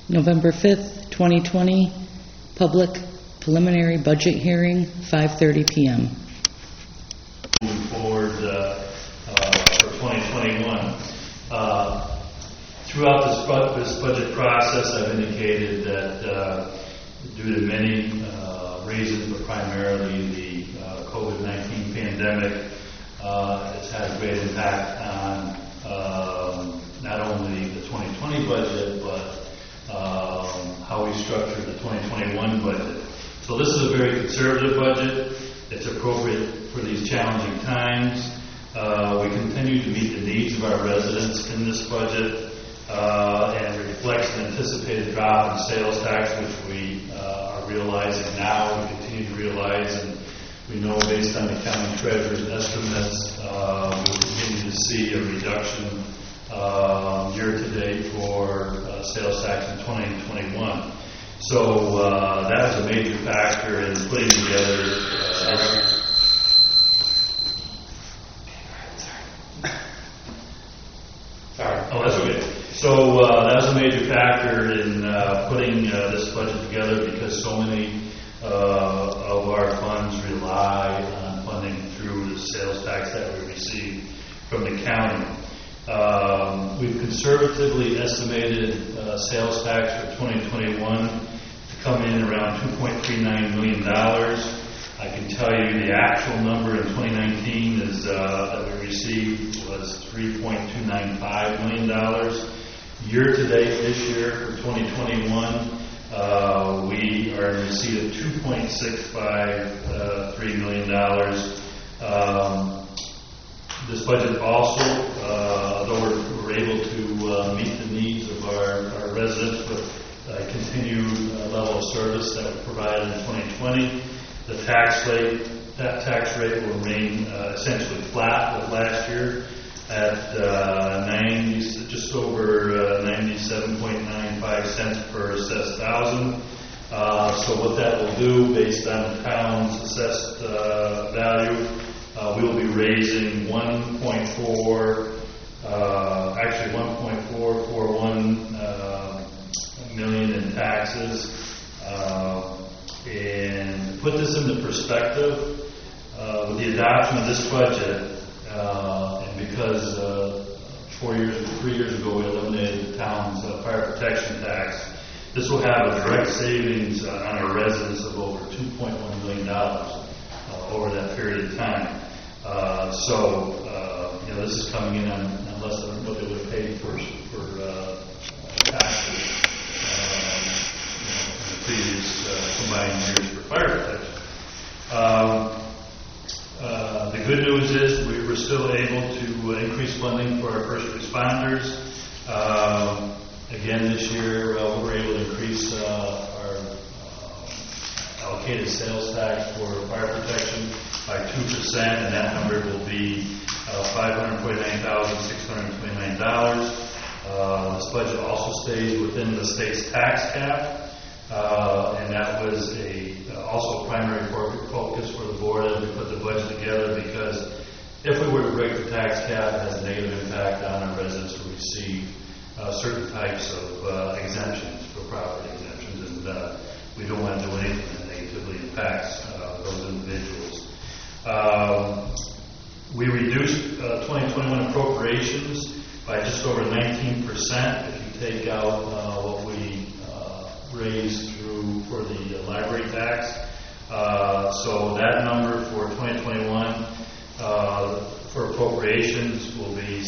November 5th, 2020, public preliminary budget hearing, 5:30 p.m. Moving forward for 2021. Throughout this budget process, I've indicated that due to many reasons, but primarily the COVID-19 pandemic, it's had a great impact on not only the 2020 budget, but how we structured the 2021 budget. So this is a very conservative budget. It's appropriate for these challenging times. We continue to meet the needs of our residents in this budget, and it reflects an anticipated drop in sales tax, which we are realizing now, we continue to realize, and we know based on the county treasurer's estimates, we will continue to see a reduction year-to-date for sales tax in 2021. So that was a major factor in putting together Oh, that's okay. So that was a major factor in putting this budget together, because so many of our funds rely on funding through the sales tax that we receive from the county. We've conservatively estimated sales tax for 2021 to come in around $2.39 million. I can tell you the actual number in 2019 is that we received was $3.295 million. Year to date this year for 2021, we are in receipt of $2.653 million. This budget also, though we're able to meet the needs of our residents with a continued level of service that we provided in 2020, the tax rate will remain essentially flat with last year at just over 97.95 cents per assessed thousand. So what that will do, based on the town's assessed value, we will be raising 1.441 million in taxes. And to put this into perspective, with the adoption of this budget, and because 3 years ago we eliminated the town's fire protection tax, this will have a direct savings on our residents of over $2.1 million over that period of time. This is coming in on less than what they would have paid for taxes in the previous combined years for fire protection. The good news is we were still able to increase funding for our first responders. Again, this year we were able to increase our allocated sales tax for fire protection by 2%, and that number will be $549,629. This budget also stays within the state's tax cap, and that was also a primary focus for the board as we put the budget together, because if we were to break the tax cap, it has a negative impact on our residents who receive certain types of exemptions for property exemptions, and we don't want to do anything that negatively impacts those individuals. We reduced 2021 appropriations by just over 19% if you take out what we raised for the library tax. So that number for 2021 for appropriations will be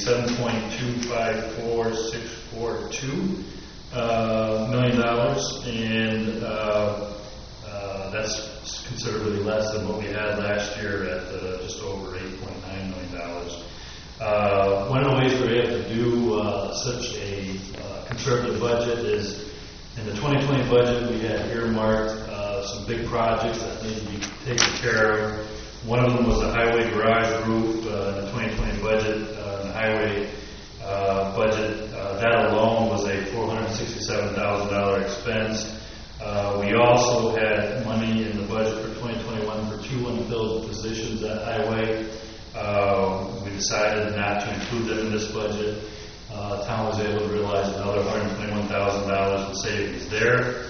$7.254642 million, and that's considerably less than what we had last year at just over $8.9 million. One of the ways we're able to do such a conservative budget is in the 2020 budget we had earmarked some big projects that need to be taken care of. One of them was the highway garage roof in the 2020 budget. The highway budget, that alone was a $467,000 expense. We also had money in the budget for 2021 for 2 unfilled positions at highway. We decided not to include them in this budget. Town was able to realize another $121,000 in savings there.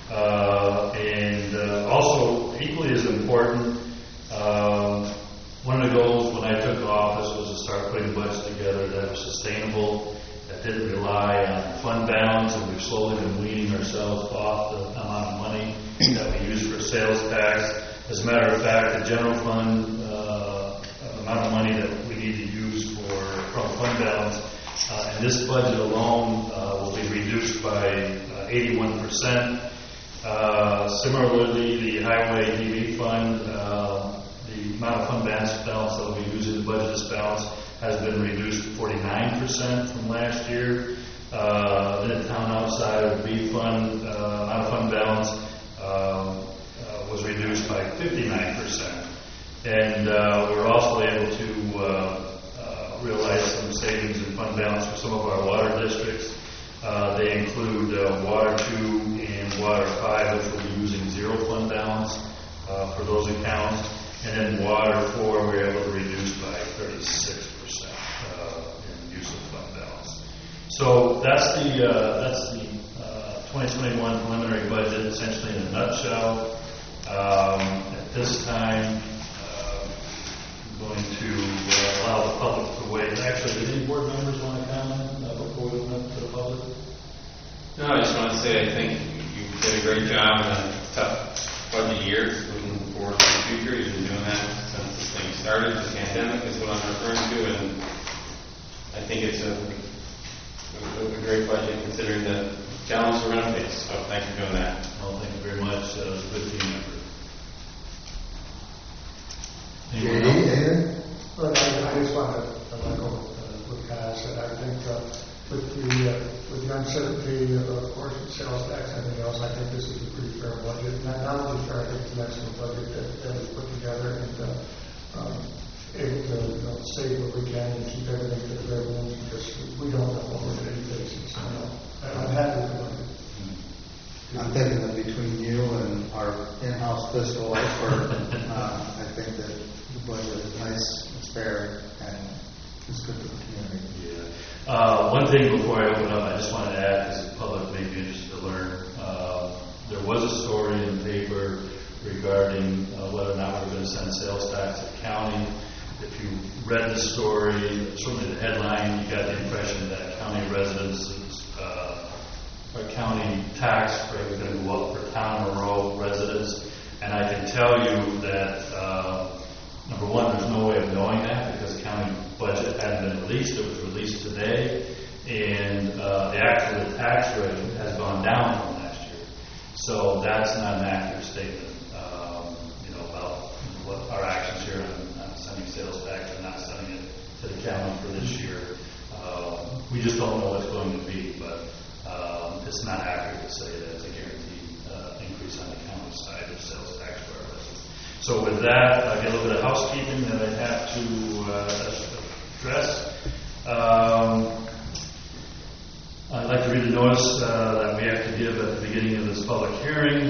Also, equally as important, one of the goals when I took office was to start putting budgets together that were sustainable, that didn't rely on fund balance, and we've slowly been weaning ourselves off the amount of money that we use for sales tax. As a matter of fact, the general fund amount of money that we need to use from fund balance in this budget alone will be reduced by 81%. Similarly, the highway DB fund, the amount of fund balance that will be used in the budget balance has been reduced 49% from last year. The town outside of the B fund, amount of fund balance was reduced by 59%. And we're also able to realize some savings in fund balance for some of our water districts. They include Water 2 and Water 5, which will be using zero fund balance for those accounts. And then Water 4, we're able to reduce by 36% in use of fund balance. So that's the 2021 preliminary budget, essentially in a nutshell. At this time, I'm going to allow the public to weigh. Actually, do any board members want to comment before we open up to the public? No, I just want to say I think you did a great job in a tough budget year. Looking forward to the future. You've been doing that since this thing started. The pandemic is what I'm referring to, and I think it's a great budget considering the challenge we're going to face. So thanks for doing that. Well, thank you very much. It was a good team effort. Well, I just want to echo what Kyle said. I think with the uncertainty, of course, with sales tax and everything else, I think this is a pretty fair budget. Not only fair, I think it's an excellent budget that we put together and able to save what we can and keep everything to the bare bones because we don't know what we're going to be facing. So I'm happy with the budget. I'm thinking that between you and our in-house fiscal expert, I think that the budget is nice, it's fair, and it's good for the community. Yeah. One thing before I open up, I just wanted to add, because the public may be interested to learn. There was a story in the paper regarding whether or not we're going to send sales tax to the county. If you read the story, certainly the headline, you got the impression that county residents or county tax rate was going to go up for town and rural residents. And I can tell you that, number one, there's no way of knowing that because the county budget hadn't been released. It was released today. And the actual tax rate has gone down from last year. So that's not an accurate statement, about what our actions here on sending sales tax and not sending it to the county for this year. We just don't know what it's going to be, but it's not accurate to say that it's a guaranteed increase on the county side of sales tax for our residents. So with that, I get a little bit of housekeeping that I have to address. I'd like to read the notice that we have to give at the beginning of this public hearing.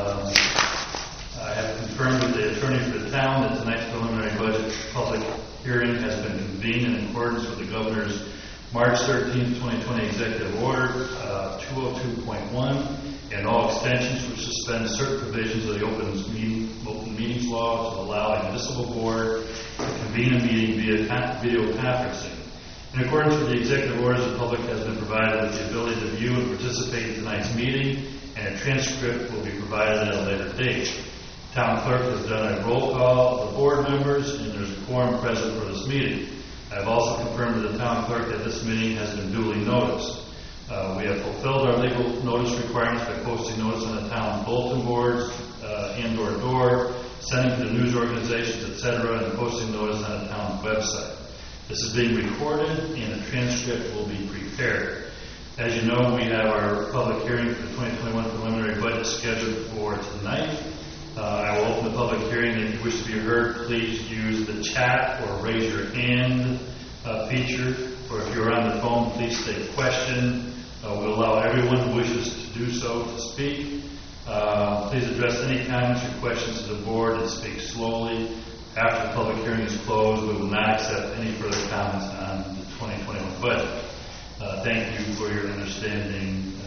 I have confirmed with the attorney for the town that tonight's preliminary budget public hearing has been convened in accordance with the governor's March 13, 2020 executive order 202.1 and all extensions which suspend certain provisions of the open meetings law to allow a municipal board to convene a meeting via video conferencing. In accordance with the executive orders, the public has been provided with the ability to view and participate in tonight's meeting, and a transcript will be provided at a later date. Town clerk has done a roll call of the board members, and there's a quorum present for this meeting. I have also confirmed to the town clerk that this meeting has been duly noticed. We have fulfilled our legal notice requirements by posting notice on the town bulletin boards and door, sending to the news organizations, etc., and posting notice on the town website. This is being recorded, and a transcript will be prepared. As you know, we have our public hearing for the 2021 preliminary budget scheduled for tonight. I will open the public hearing. If you wish to be heard, please use the chat or raise your hand feature. Or if you're on the phone, please state a question. We'll allow everyone who wishes to do so to speak. Please address any comments or questions to the board and speak slowly. After the public hearing is closed, we will not accept any further comments on the 2021 budget. Thank you for your understanding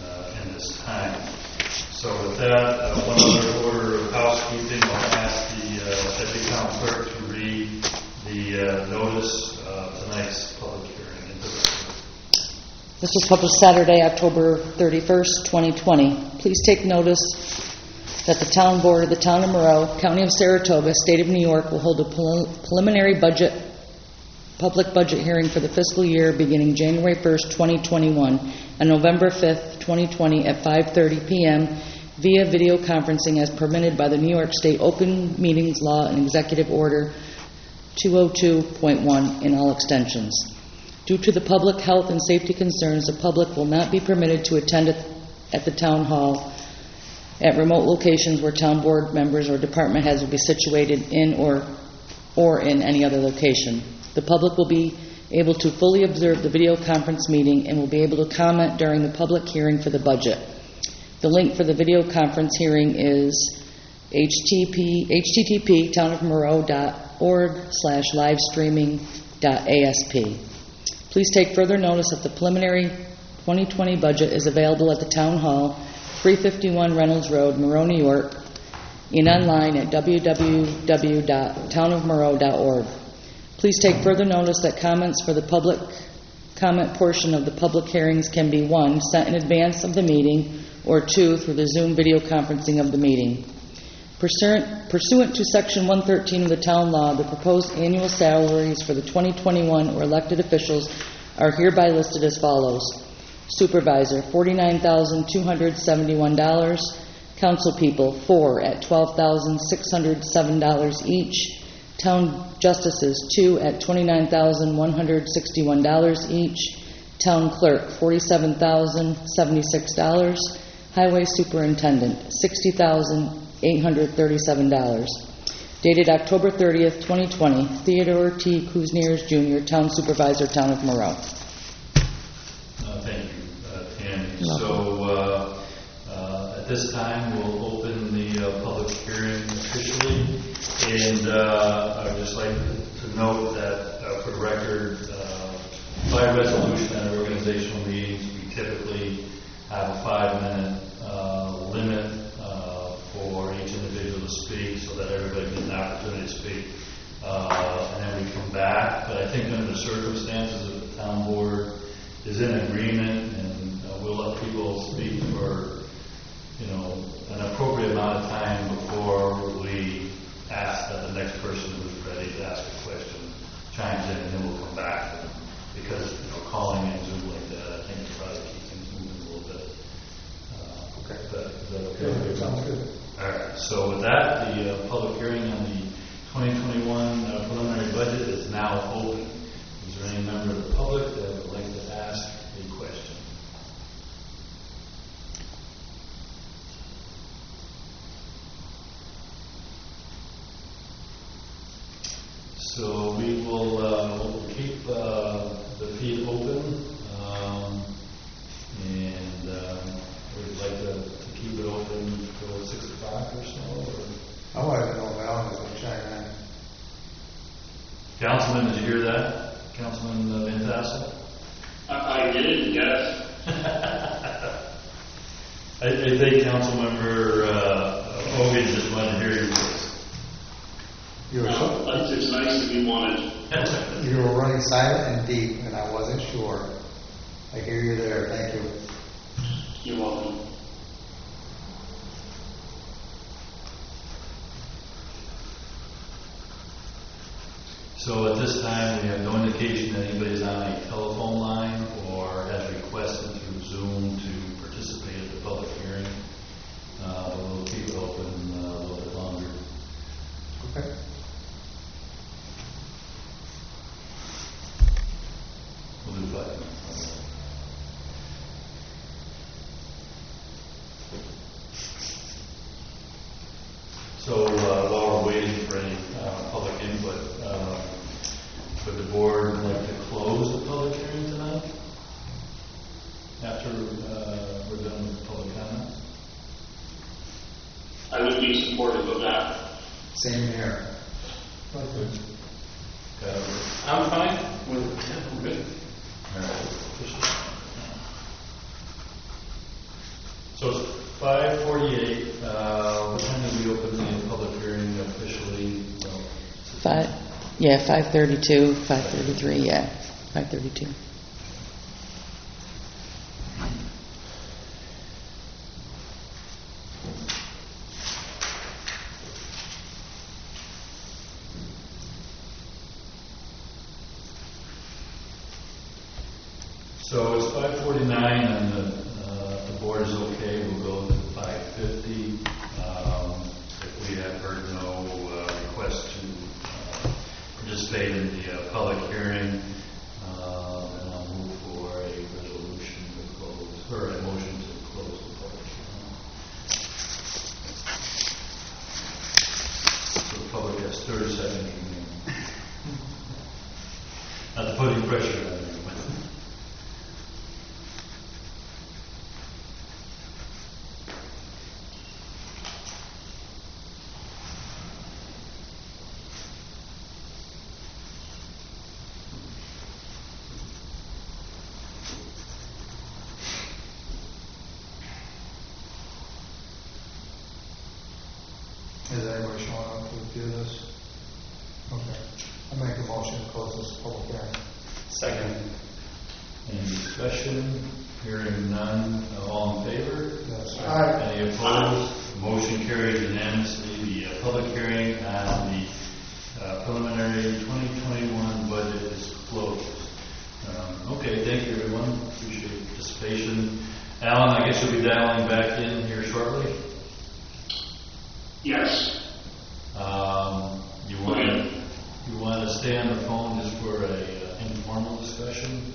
in this time. So with that, one other order of housekeeping, I'll ask the Deputy Town Clerk to read the notice of tonight's public hearing into the record. This was published Saturday, October 31st, 2020. Please take notice that the Town Board of the Town of Monroe, County of Saratoga, State of New York will hold a preliminary public budget hearing for the fiscal year beginning January 1st, 2021 and November 5th, 2020 at 5:30 p.m. via video conferencing as permitted by the New York State Open Meetings Law and Executive Order 202.1 in all extensions. Due to the public health and safety concerns, the public will not be permitted to attend at the Town Hall at remote locations where Town Board members or department heads will be situated in or in any other location. The public will be able to fully observe the video conference meeting and will be able to comment during the public hearing for the budget. The link for the video conference hearing is http://livestreaming.asp. Please take further notice that the preliminary 2020 budget is available at the Town Hall, 351 Reynolds Road, Monroe, New York, and online at www.townofmonroe.org. Please take further notice that comments for the public comment portion of the public hearings can be 1, sent in advance of the meeting, or 2, through the Zoom video conferencing of the meeting. Pursuant to Section 113 of the Town Law, the proposed annual salaries for the 2021 or elected officials are hereby listed as follows. Supervisor, $49,271. Council people, 4 at $12,607 each. Town justices, 2 at $29,161 each. Town clerk, $47,076. Highway superintendent, $60,837. Dated October 30th, 2020. Theodore T. Kuzniers, Jr., Town Supervisor, Town of Monroe. Thank you, Tammy. So at this time, we'll open the public hearing officially. And I'd just like to note that, for the record, by resolution at organizational meetings, we typically have a 5-minute limit for each individual to speak so that everybody gets an opportunity to speak. And then we come back. But I think under the circumstances, if the town board is in agreement, and we'll let people speak for, an appropriate amount of time before we ask that the next person who's ready to ask a question chimes in, and then we'll come back to them. Because calling in Zoom like that, I think it'll probably keep things moving a little bit. Okay. Is that okay? Yeah, sounds good. All right. So with that, the public hearing on the 2021 preliminary budget is now open. Is there any member of the public that would like to ask a question? So we will we'll keep the feed open, and we'd like to keep it open till 6 o'clock or so. I want to know about this, I'm checking in. Councilman, did you hear that? Councilman Van Tassel? I did, yes. I think Councilmember Hogan just wanted to hear your voice. It's nice to be wanted. You were running silent and deep, and I wasn't sure. I hear you there. Thank you. You're welcome. So at this time, we have no indication that anybody's on a telephone line or has requested through Zoom to participate at the public hearing. We'll keep it open a little bit longer. Okay. We'll do 5 minutes. So while we're waiting for any public input, would the board like to close the public hearing tonight? After we're done with public comments? I would be supportive of that. Same here. Okay. I'm fine with it. Yeah, I'm good. All right. So it's 5:48. What time did we open the public hearing officially? 5:32, 5:33, yeah, 5:32. So it's 5:49, and the board is okay. We'll go to 5:50. If we have heard no request to participate in the public hearing, then I'll move for a resolution to close, or a motion to close the public hearing. So the public has 30 seconds remaining. Not to put any pressure on anyone. Is anybody showing up to do this? Okay. I make a motion to close this public hearing. Second. Any discussion? Hearing none. All in favor? Yes. Aye. Any opposed? Motion carries unanimously. The public hearing on the preliminary 2021 budget is closed. Okay, thank you everyone. Appreciate your participation. Alan, I guess you'll be dialing back in here shortly. Yes. You want to stay on the phone just for a informal discussion?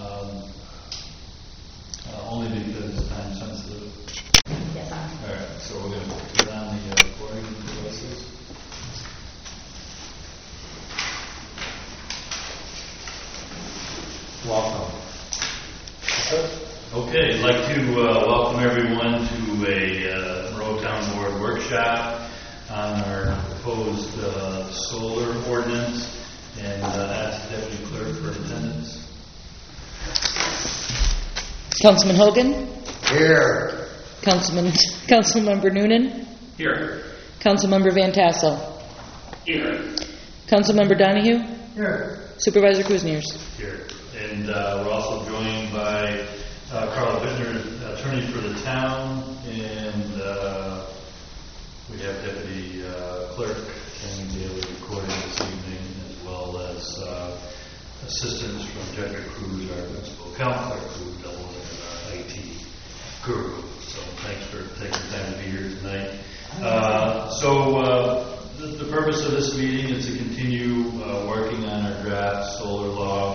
Only because it's time sensitive. Yes, All right, so we're going to put on the recording devices. Welcome. Okay, I'd like to welcome everyone to a Monroe Town Board workshop on our proposed solar ordinance, and ask the Deputy Clerk for attendance. Councilman Hogan, Here. Councilmember Noonan, Here. Councilmember Van Tassel, Here. Councilmember Donahue, Here. Supervisor Kuzniers. Here. And we're also joined by Carl Bittner, attorney for the town, and we have Deputy Clerk Tammy Daly recording this evening, as well as assistance from Jedrick Cruz, our principal account clerk, who doubles as our IT guru. So thanks for taking the time to be here tonight. The purpose of this meeting is to continue working on our draft solar law.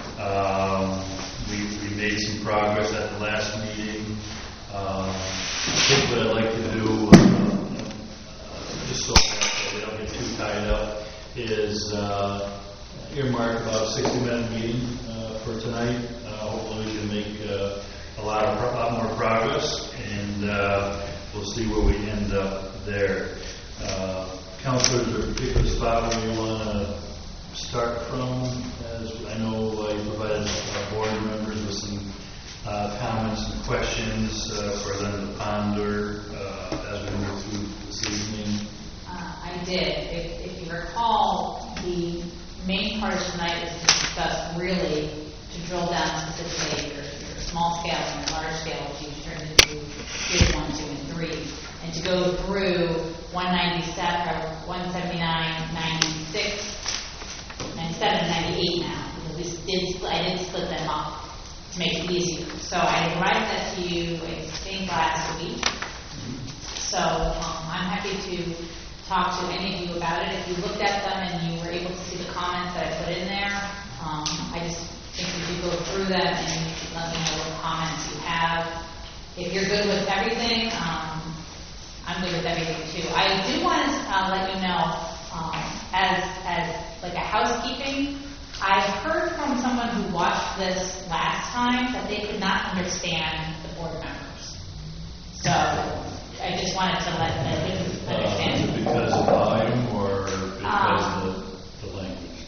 We made some progress at the last meeting. I think what I'd like to do, just so that we don't get too tied up, is earmark about a 60-minute meeting for tonight. Hopefully we can make a lot more progress, and we'll see where we end up there. Counselors, is there a particular spot where you want to start from? As I know you provided board members with some comments and questions for them to ponder as we move through this evening. I did. If you recall, the main part of tonight is to discuss really, to drill down specifically your small scale and your large scale, which you turned into tier 1, 2, and 3, and to go through 197, or 179, 96, 97, and 98 now, because I did split them up to make it easier. So I provided that to you, I think, last week. So I'm happy to talk to any of you about it. If you looked at them and you were able to see the comments that I put in there, I just think you should go through them and let me know what comments you have. If you're good with everything, I'm good with everything too. I do want to let you know, as like a housekeeping, I heard from someone who watched this last time that they could not understand the board members. So I just wanted to let them understand. Is it because of volume or because of the language?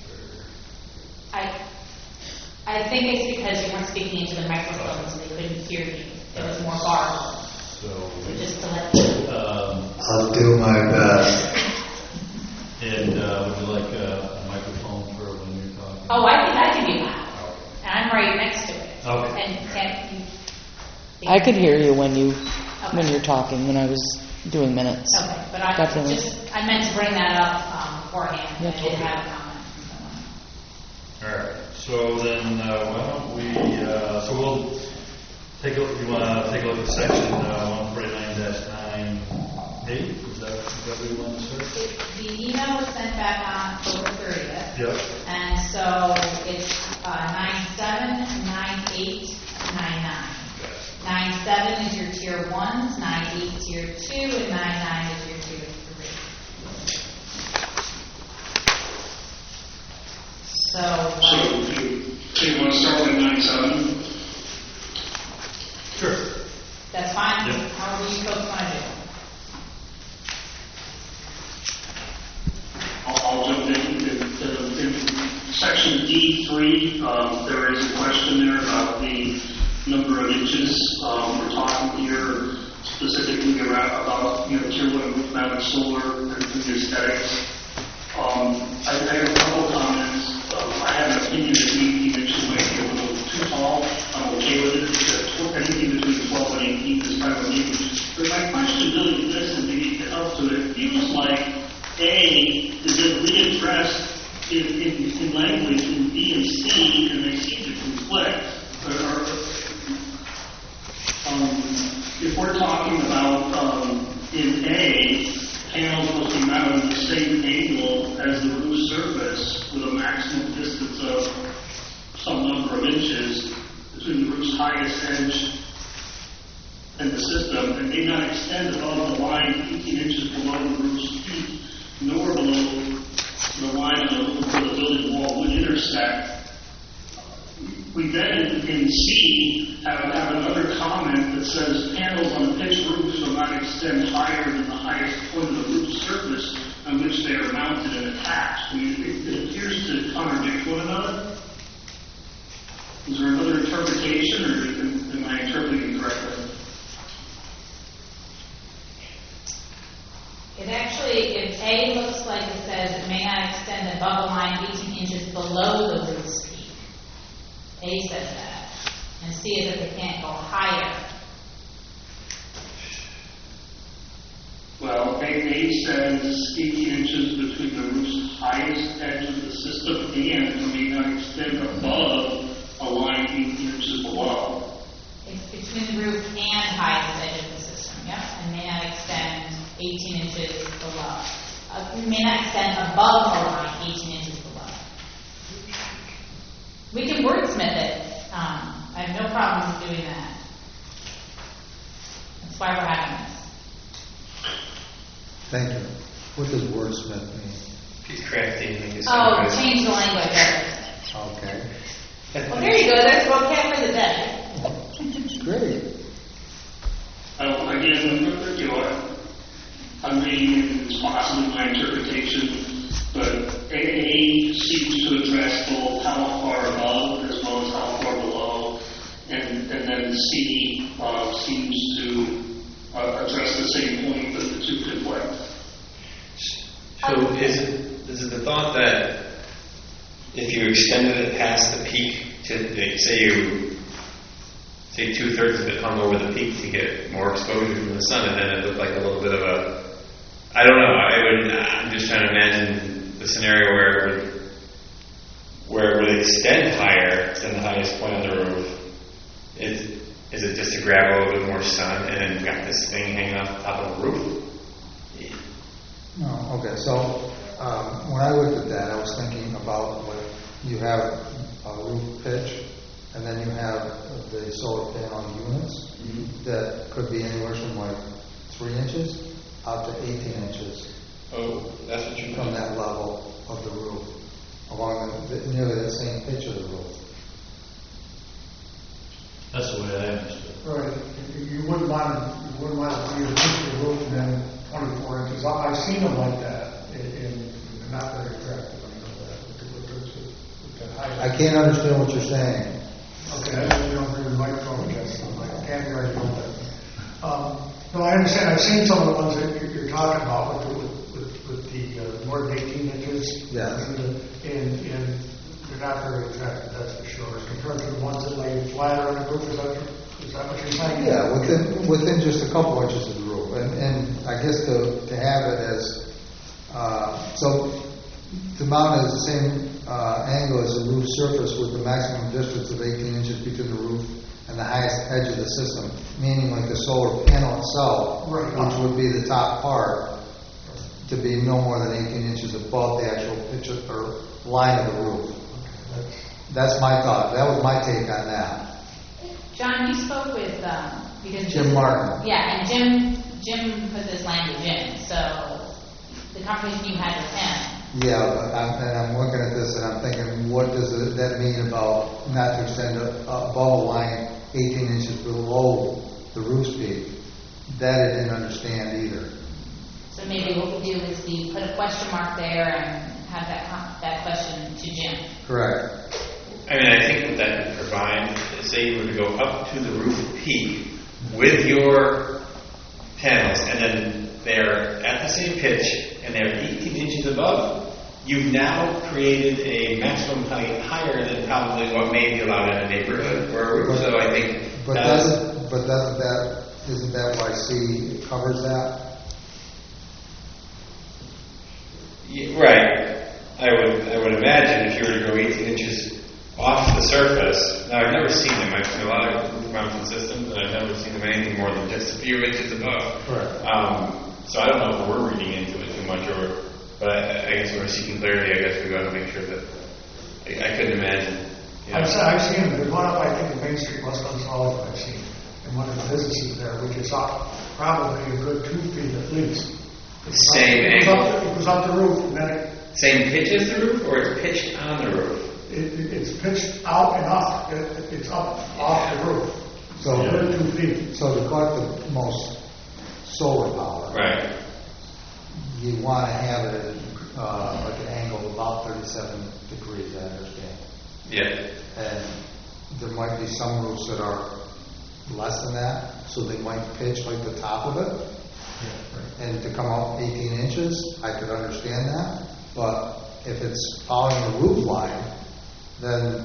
I think it's because you weren't speaking into the microphone, so they couldn't hear you. It was more garbled. So, Just to let you. I'll do my best. and would you like a microphone for when you're talking? Oh, I can be loud. And I'm right next to it. Okay. And can't you? I could hear you when you're talking, when I was doing minutes. Okay, but Definitely. I meant to bring that up beforehand. Yep. I did have a comment from someone. All right. So then, why don't we? So we'll take a. You want to take a look at section 149-9A? Is that what you want to say? The email was sent back on October 30th. Yep. And so it's 9/7, 9/8, 9/9. 9/7 is your tier 1s, 9/8 is tier 2, and 9/9 is your tier 3. So, you want to start with 9/7? Sure. that's fine, Yep. however you folks want to do it. I'll jump in. In section D3, there is a question there about the number of inches. We're talking here specifically about tier 1 roof mounted solar and the aesthetics. I have a couple of comments. I have an opinion that 18 inches might be a little too tall. I'm okay with it. Anything between 12 and 18 is fine with me. But my question really is this, and maybe to help to it, feels like is it readdressed in language in B and C, and they seem to conflict. If we're talking about in A, panels must be mounted at the same angle as the roof surface with a maximum distance of some number of inches between the roof's highest edge and the system, and may not extend above the line 18 inches below the roof's peak, nor below the line of the roof where the building wall would intersect. We then, in C, have another comment that says panels on the pitched roof shall not extend higher than the highest point of the roof surface on which they are mounted and attached. It appears to contradict one another. Is there another interpretation, or am I interpreting correctly? It actually, if A looks like it says it may not extend above a line 18 inches below the roof's peak. A says that. And C is that they can't go higher. Well, A says 18 inches between the roof's highest edge of the system and may not extend above a line 18 inches below. It's between the roof and highest edge of the system, yep, and may not extend 18 inches below. May not extend above the line 18 inches below. We can wordsmith it. I have no problem with doing that. That's why we're having this. Thank you. What does wordsmith mean? He's crafty and make it Oh, sound good. change the language. Okay. Well, there you go. There's vocab for the day. Great. Again, I'm reading it's possibly my interpretation, but A seems to address both how far above as well as how far below, and then C seems to address the same point that the two conflict. So is it the thought that if you extended it past the peak to say 2/3 of it hung over the peak to get more exposure from the sun, and then it looked like a little bit of a, I don't know, I'm just trying to imagine the scenario where it would extend higher than the highest point on the roof. Is it just to grab a little bit more sun and then you've got this thing hanging off the top of the roof? No, okay, so when I looked at that, I was thinking about when you have a roof pitch, and then you have the solar panel units that could be anywhere from like 3 inches out to 18 inches Oh, that's what you from that level of the roof, along nearly the same pitch of the roof. That's the way I understood it. Right, you wouldn't want to be a picture roof and then 24 inches. I've seen them like that, in not very attractive, I know that, with the height. I can't understand what you're saying. Okay, I don't bring the microphone against them, I can't hear you. No, I understand. I've seen some of the ones that you're talking about with the more than 18 inches. Yeah. And they're not very attractive, that's for sure, as compared to the ones that lay flatter on the roof. Is that what you're saying? Yeah, within just a couple inches of the roof. And I guess to have it as, so to mount it at the same angle as the roof surface with the maximum distance of 18 inches between the roof and the highest edge of the system, meaning like the solar panel itself, Right. which would be the top part, to be no more than 18 inches above the actual pitch or line of the roof. That's my thought. That was my take on that. John, you spoke with, because. Jim Martin. Yeah, and Jim put this language in, so the conversation you had with him. Yeah, but I'm looking at this and I'm thinking, what does that mean about not to extend above a line 18 inches below the roof peak? That I didn't understand either. So maybe what we do is we put a question mark there and have that question to Jim. Correct. I mean, I think what that would provide, say you were to go up to the roof peak with your panels, and then they're at the same pitch, and they're 18 inches above, you've now created a maximum height higher than probably what may be allowed in a neighborhood or a roof. So I think Isn't that why C covers that? Yeah, right. I would imagine if you were to go 18 inches off the surface. Now I've never seen them. I've seen a lot of roof mounted systems, and I've never seen them anything more than just a few inches above. Correct. So I don't know if we're reading into it too much, but I guess when we're seeking clarity, I guess we got to make sure that I couldn't imagine. You know. I've seen them. There's one up, I think, in Main Street, West Gonzales, I've seen, in one of the businesses there, which is up probably a good 2 feet at least. Same angle? It was up the roof, and then Same pitch as the roof, or it's pitched on the roof? it's pitched out and up. It's up off the roof. So, a good 2 feet. so to collect the most solar power, Right. you want to have it at like an angle of about 37 degrees, I understand. Yeah. And there might be some roofs that are less than that, so they might pitch like the top of it. And to come up 18 inches, I could understand that. But if it's following the roof line, then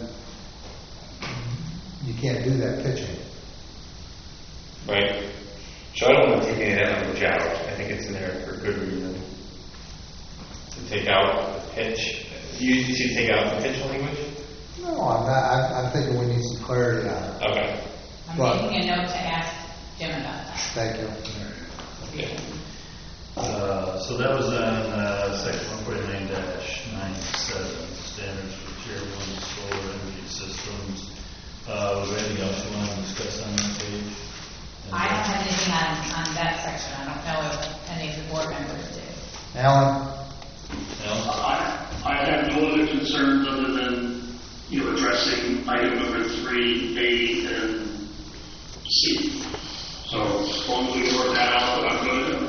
you can't do that pitching. Right. So I don't want to take any of that language out. I think it's in there for good reason. To take out the pitch. You should take out the pitch language? No, I'm not. I'm thinking we need some clarity on it. Okay. I'm But- making a note to ask Jim about that. Thank you. Okay. So that was on section 149-97, standards for tier 1 solar energy systems. Was there anything else you want to discuss on that page? I don't have anything on that section. I don't know if any of the board members do. Alan? Alan? I have no other concerns other than, addressing item number 3, A, and C. So as long as we can work that out, I'm good.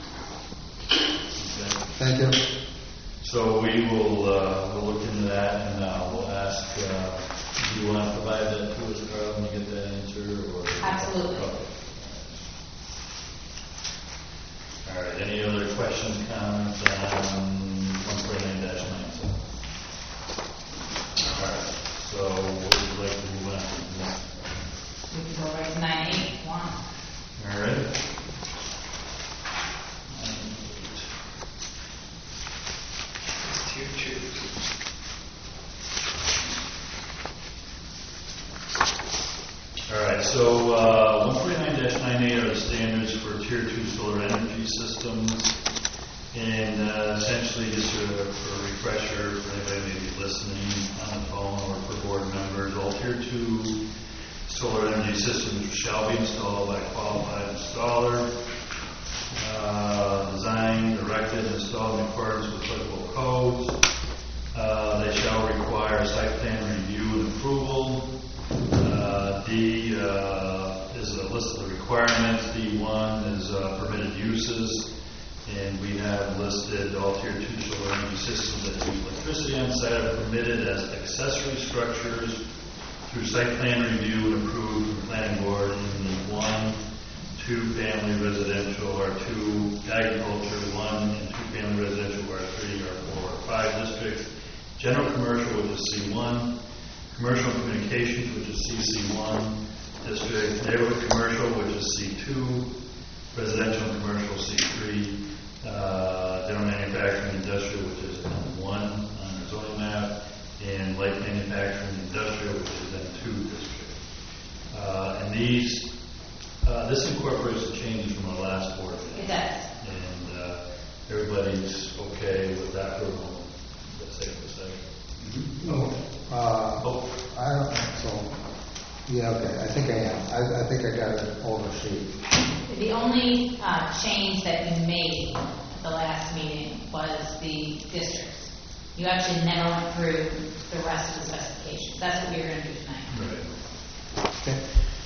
Thank you. So we will we'll look into that, and we'll ask, do you want to provide that to us, Carl, when you get that answer? Or? Absolutely. Okay. All right, any other questions, comments on 149-97? All right, so what would you like to move on to? We can go right to 9A if you want. All right. Tier 2. All right, so 149-98 are the standards for Tier 2 solar energy systems. And essentially, just for a refresher for anybody maybe listening on the phone or for board members, all Tier 2 solar energy systems shall be installed by a qualified installer, designed, erected, and installed in accordance with applicable codes. They shall require site plan review and approval. D is a list of the requirements. D1 is permitted uses. And we have listed all Tier 2 solar energy systems that use electricity on site are permitted as accessory structures through site plan review and approved from the planning board in the 1, 2-family residential R2, agriculture 1, and 2-family residential R3, R4, R5 districts, general commercial, which is C1, commercial communications, which is CC1 district, neighborhood commercial, which is C2, residential and commercial C3, general manufacturing industrial, which is M1 on the zoning map, and light manufacturing industrial, which is M2 district. And this incorporates the changes from our last board meeting. It does. And everybody's okay with that for a moment. That's safe to say. I don't think so. Yeah, okay, I think I am. I think I got an older sheet. The only change that you made at the last meeting was the districts. You actually never went through the rest of the specifications. That's what we were going to do tonight. Right. Okay.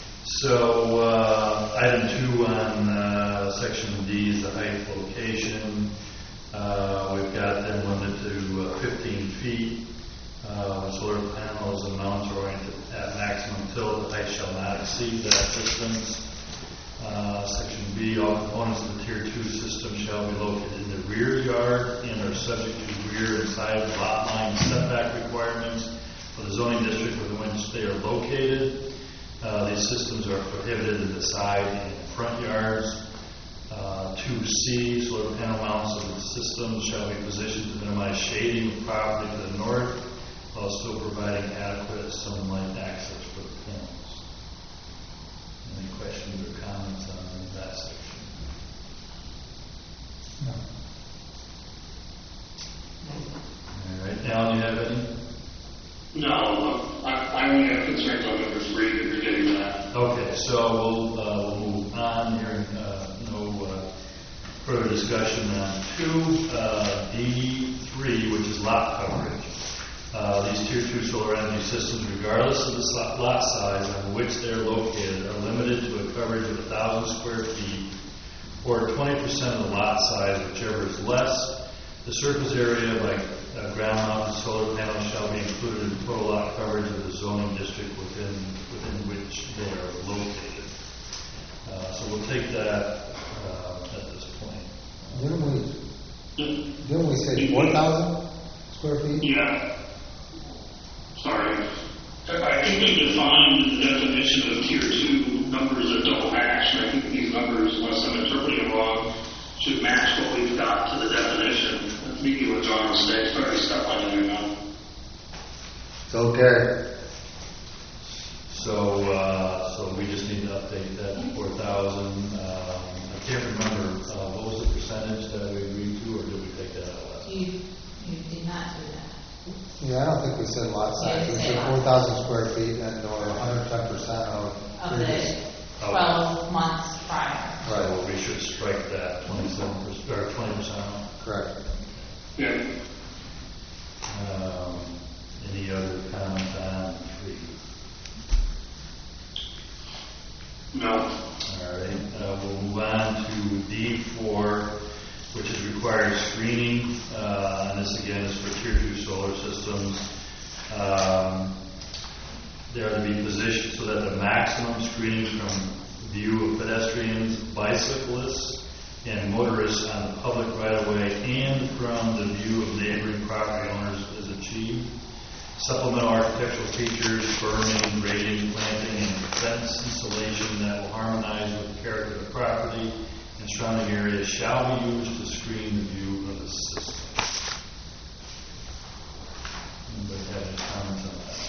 So, item 2 on section D is the height location. We've got them limited to 15 feet. Solar panels and mounts are oriented at maximum tilt. The height shall not exceed that distance. Section B, all components of the Tier 2 system shall be located in the rear yard and are subject to rear and side lot line setback requirements for the zoning district within which they are located. These systems are prohibited in the side and front yards. 2C, solar panel mounts of the system shall be positioned to minimize shading of property to the north while still providing adequate sunlight access for the panels. Any questions or comments on that section? No. All right, Alan, you have any? No, I only have concerns on number 3 that you're getting that. Okay, so we'll move on here. No further discussion on 2D3, which is lot coverage. These Tier 2 solar energy systems, regardless of the lot size on which they are located, are limited to a coverage of 1,000 square feet or 20% of the lot size, whichever is less. The surface area by ground-mounted solar panels shall be included in total lot coverage of the zoning district within which they are located. So we'll take that at this point. Didn't we say 4,000 square feet? Yeah. Sorry. I think they defined the definition of Tier 2 numbers that don't match, and I think these numbers, unless I'm interpreting them wrong, should match what we've got to the definition. Maybe what John was saying, sorry, step on it now. It's okay. So we just need to update that to 4,000. I can't remember, what was the percentage that we agreed to, or did we take that out last? You did not do that. Yeah, I don't think we said lot size. Yeah, We you said said 4,000 square feet and or 110% of Of previous. the 12 months prior. So we should strike that 27% or 20% off. Correct. Yeah. Any other comments on 3? No. All right, we'll move on to D4, which is required screening. And this again is for Tier 2 solar systems. They are to be positioned so that the maximum screening from view of pedestrians, bicyclists, and motorists on the public right-of-way and from the view of neighboring property owners is achieved. Supplemental architectural features, berming, grading, planting, and fence installation that will harmonize with the character of the property and surrounding areas shall be used to screen the view of the system. Anybody have any comments on that?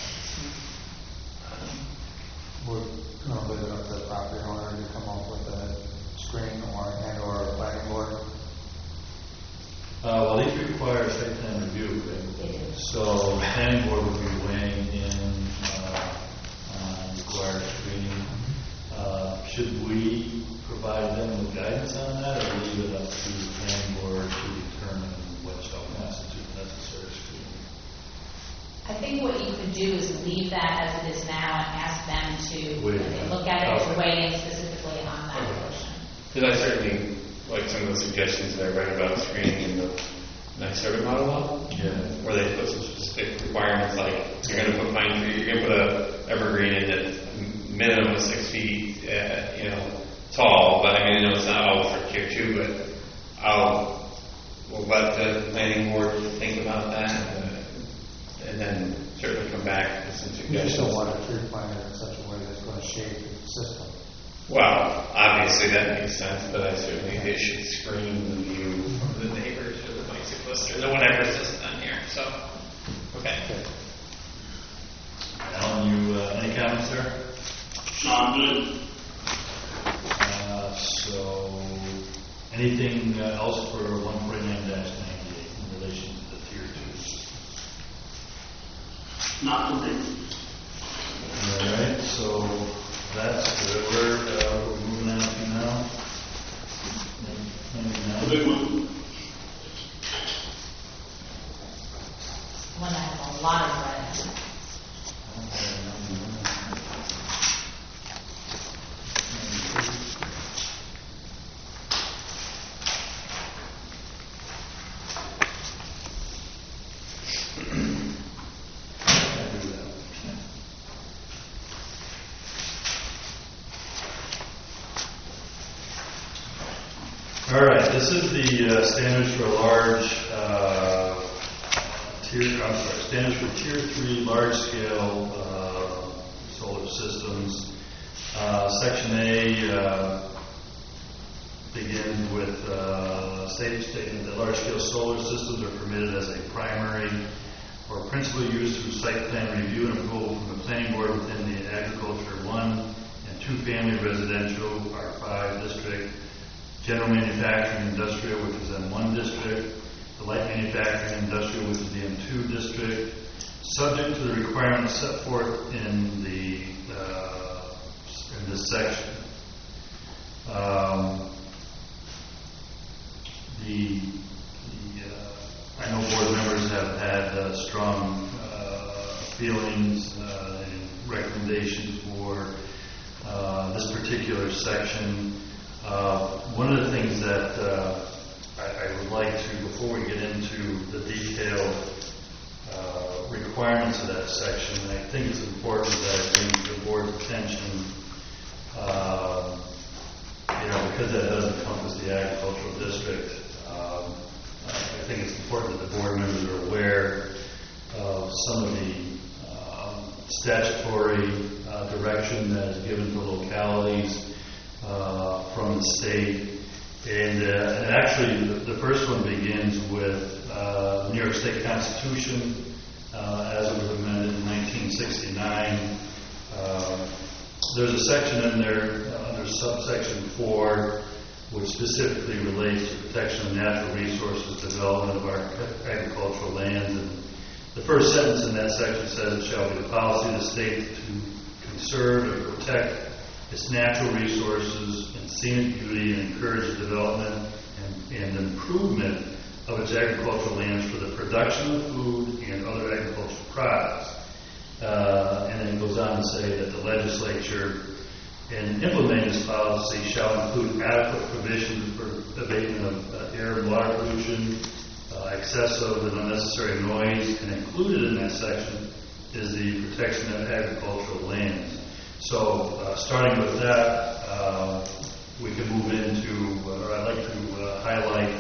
We're going to leave it up to the property owner to come up with a screen or a planning board. Well, these require site plan review, right? So the planning board would be weighing in on required screening. Should we provide them with guidance on that, or leave it up to the planning board to determine what shall constitute necessary screening? I think what you could do is leave that as it is now and ask them to, when they look at it, to weigh in specifically on that portion. Because I certainly like some of the suggestions that I read about screening in the next survey model law. Yeah. Where they put some specific requirements, like you're going to put pine tree, you're going to put a evergreen in that's minimum of 6 feet, tall, that. I mean, I know it's not all for tier 2, but we'll let the planning board think about that, and then certainly come back with some You just suggestions. don't want to plan it in such a way that's going to shape the system. Well, obviously that makes sense, but I certainly think it should screen the view of the neighbors or the bicyclists or the whatever is on here, so, okay. Alan, you, any comments there? No, I'm good. So, anything else for 149-98 in relation to the tier 2? Not for me. All right, so that's where we're moving on to now. The big one. One that has a lot of red. All right, this is the standards for large standards for tier 3 large-scale solar systems. Section A begins with a statement that large-scale solar systems are permitted as a primary or principal use through site plan review and approval from the planning board within the agriculture 1 and 2 family residential R5 district. General manufacturing industrial, which is M1 district, the light manufacturing industrial, which is the M2 district, subject to the requirements set forth in this section. I know board members have had strong feelings and recommendations for this particular section. One of the things that I would like to, before we get into the detailed requirements of that section, I think it's important that I bring to the board's attention, because that does encompass the agricultural district, I think it's important that the board members are aware of some of the statutory direction that is given to localities from the state. And actually, the first one begins with the New York State Constitution as it was amended in 1969. There's a section in there under subsection 4 which specifically relates to protection of natural resources, development of our agricultural lands. And the first sentence in that section says it shall be the policy of the state to conserve and protect its natural resources and scenic beauty and encourage the development and improvement of its agricultural lands for the production of food and other agricultural products. And then it goes on to say that the legislature, in implementing this policy, shall include adequate provisions for abatement of air and water pollution, excessive and unnecessary noise, and included in that section is the protection of agricultural lands. So, starting with that, we can move into, or I'd like to highlight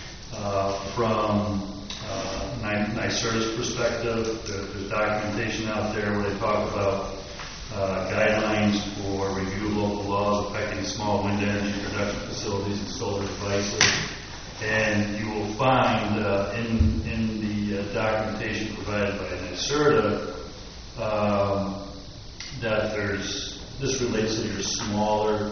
from NYSERDA's perspective. There's documentation out there where they talk about guidelines for review of local laws affecting small wind energy production facilities and solar devices. And you will find in the documentation provided by NYSERDA that this relates to your smaller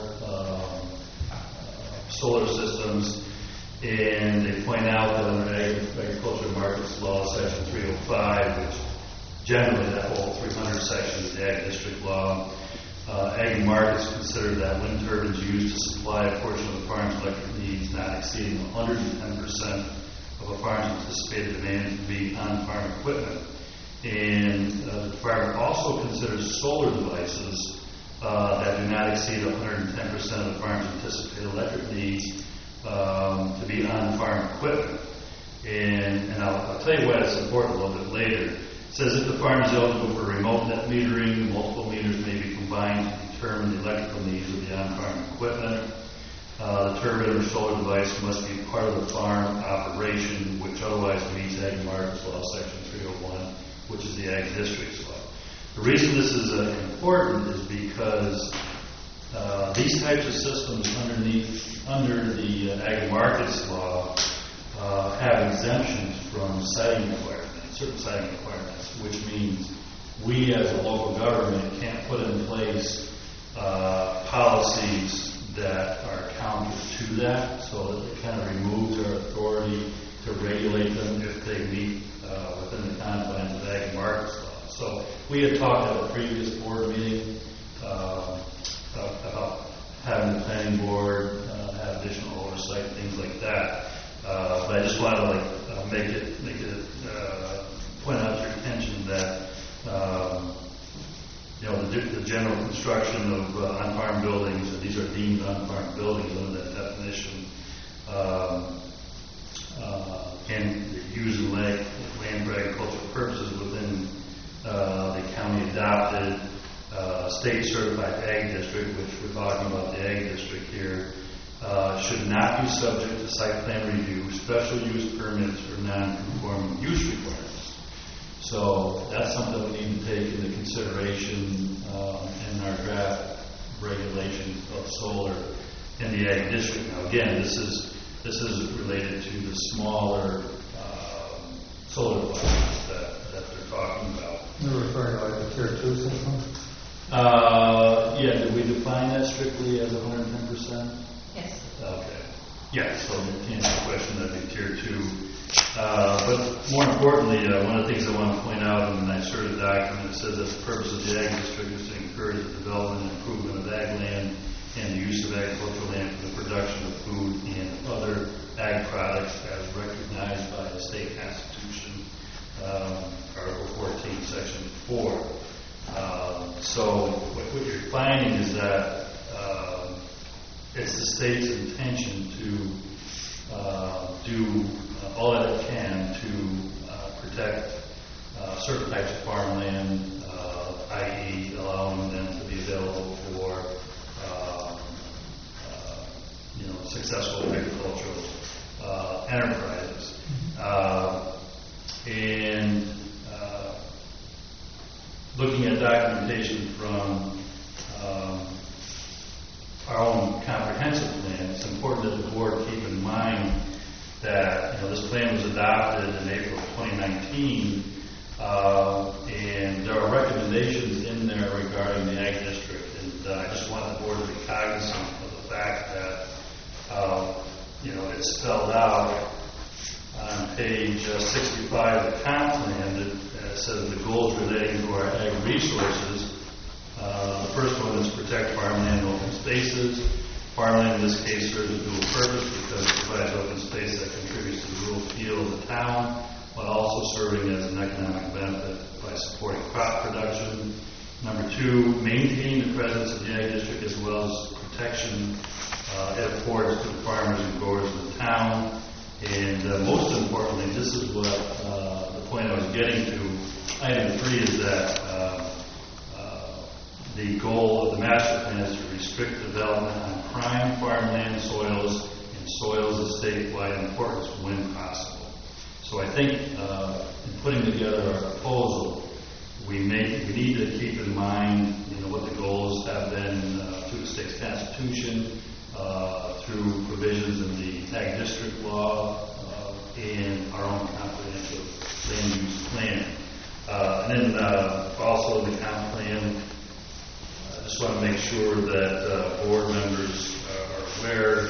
solar systems, and they point out that under Agriculture and Markets Law, Section 305, which generally that whole 300 section is the Ag District Law, Ag and Markets consider that wind turbines used to supply a portion of the farm's electric needs not exceeding 110% of a farm's anticipated demand to be on-farm equipment. And the department also considers solar devices that do not exceed 110% of the farm's anticipated electric needs to be on-farm equipment. And I'll tell you why it's important a little bit later. It says if the farm is eligible for remote net metering, multiple meters may be combined to determine the electrical needs of the on-farm equipment. The turbine or solar device must be part of the farm operation, which otherwise meets Ag Markets Law, Section 301, which is the Ag Districts Law. The reason this is important is because these types of systems under the Ag Markets Law have exemptions from siting requirements, certain siting requirements, which means we as a local government can't put in place policies that are counter to that, so that it kind of removes our authority to regulate them if they meet within the confines of Ag Markets Law. So we had talked at a previous board meeting about having the planning board have additional oversight, things like that. But I just want to make it point out to your attention that the general construction of on-farm buildings, and these are deemed on-farm buildings under that definition, and use of land for agricultural purposes within the county adopted state certified ag district, which we're talking about the ag district here, should not be subject to site plan review, special use permits, or non-conforming use requirements. So that's something we need to take into consideration in our draft regulations of solar in the ag district. Now, again, this is related to the smaller solar devices that they're talking about. You're referring to like the Tier 2 system? Yeah, did we define that strictly as 110%? Yes. Okay. Yeah, so to answer the question, that'd be Tier 2. But more importantly, one of the things I want to point out in the NYSERDA document, it says that the purpose of the Ag District is to encourage the development and improvement of ag land and the use of agricultural land for the production of food and other ag products as recognized by the state constitution, Article 14, Section 4. So what you're finding is that it's the state's intention to do all that it can to protect certain types of farmland, i.e. allowing them to be available for successful agricultural enterprises. And looking at documentation from our own comprehensive plan, it's important that the board keep in mind that this plan was adopted in April of 2019, and there are recommendations in there regarding the Ag District, and I just want the board to be cognizant of the fact that it's spelled out on page 65 of the comp plan that says the goals relating to our ag resources. The first one is protect farmland and open spaces. Farmland in this case serves a dual purpose because it provides open space that contributes to the rural feel of the town, while also serving as an economic benefit by supporting crop production. Number 2, maintain the presence of the Ag District as well as protection it affords to the farmers and growers of the town. And most importantly, this is what the point I was getting to. Item 3 is that the goal of the master plan is to restrict development on prime farmland soils and soils of statewide importance when possible. So I think in putting together our proposal, we need to keep in mind what the goals have been through the state's constitution, through provisions in the Ag District Law, and our own comprehensive land use plan. And then also in the comp plan, I just want to make sure that board members are aware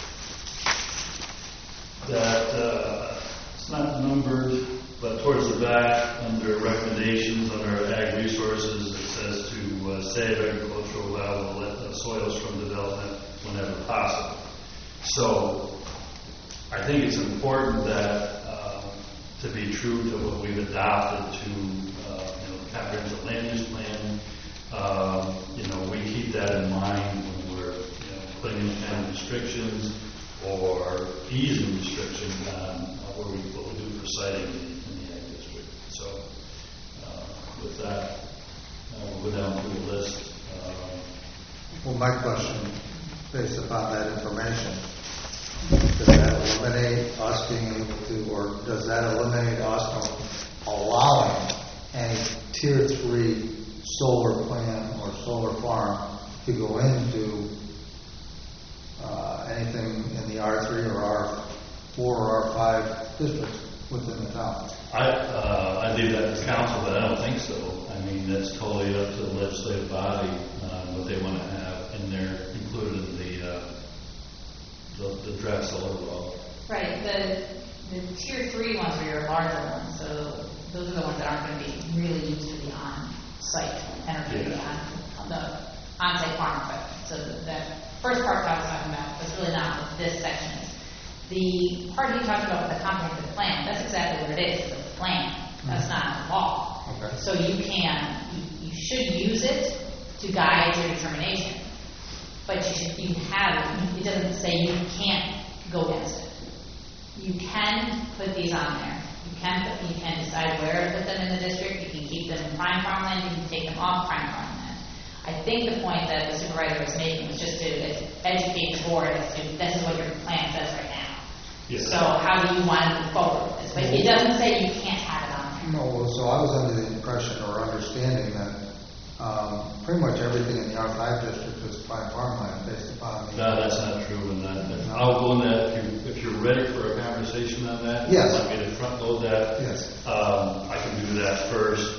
that it's not numbered, but towards the back under recommendations under ag resources, it says to save agricultural valuable soils from development whenever possible. So I think it's important that to be true to what we've adopted to the comprehensive land use plan. We keep that in mind when we're putting in kind of restrictions or easing restrictions on what we do for siting in the ag district. So with that, we'll go down through the list. Well, my question based upon that information. Does that eliminate us being able to, or does that eliminate us from allowing any tier 3 solar plant or solar farm to go into anything in the R3 or R4 or R5 districts within the town? I leave that to council, but I don't think so. I mean, that's totally up to the legislative body, what they want to have in there, included in the draft solar law. Right, the tier 3 ones are your larger ones, so those are the ones that aren't going to be really used for the on-site energy, the on-site farm equipment. So that first part I was talking about, that's really not what this section is. The part he talked about with the comprehensive plan, that's exactly what it is. It's a plan. That's not a law. Okay. So you should use it to guide your determination. But you have it. It doesn't say you can't go against it. You can put these on there. You can decide where to put them in the district. You can keep them in prime farmland. You can take them off prime farmland. I think the point that the supervisor was making was just to educate the board as to this is what your plan says right now. Yes. So how do you want to move forward with this? But it doesn't say you can't have it on there. No, so I was under the impression or understanding that pretty much everything in the R5 district is prime farmland based upon the... No, that's not true. And I'll go in that if you're ready for a conversation on that. Yes. If you want me to front load that. Yes. I can do that first.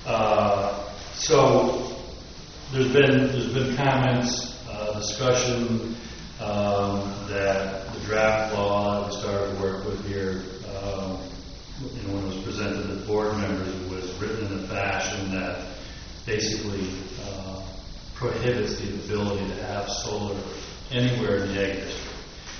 So there's been comments, discussion that the draft law that we started to work with here, when it was presented to board members, it was written in a fashion that basically prohibits the ability to have solar anywhere in the ag district.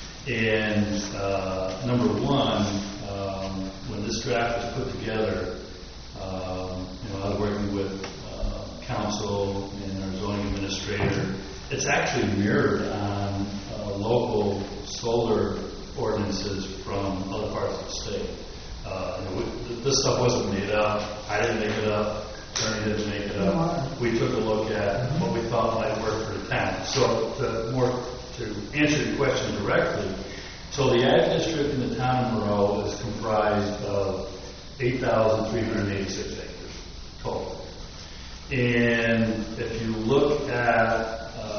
And number one, when this draft was put together, I was working with council and our zoning administrator. It's actually mirrored on local solar ordinances from other parts of the state. This stuff wasn't made up. I didn't make it up. Attorney didn't make it up. We took a look at what we thought might work for the town. So to answer your question directly, so the ag district in the town of Monroe is comprised of 8,386 acres total. And if you look at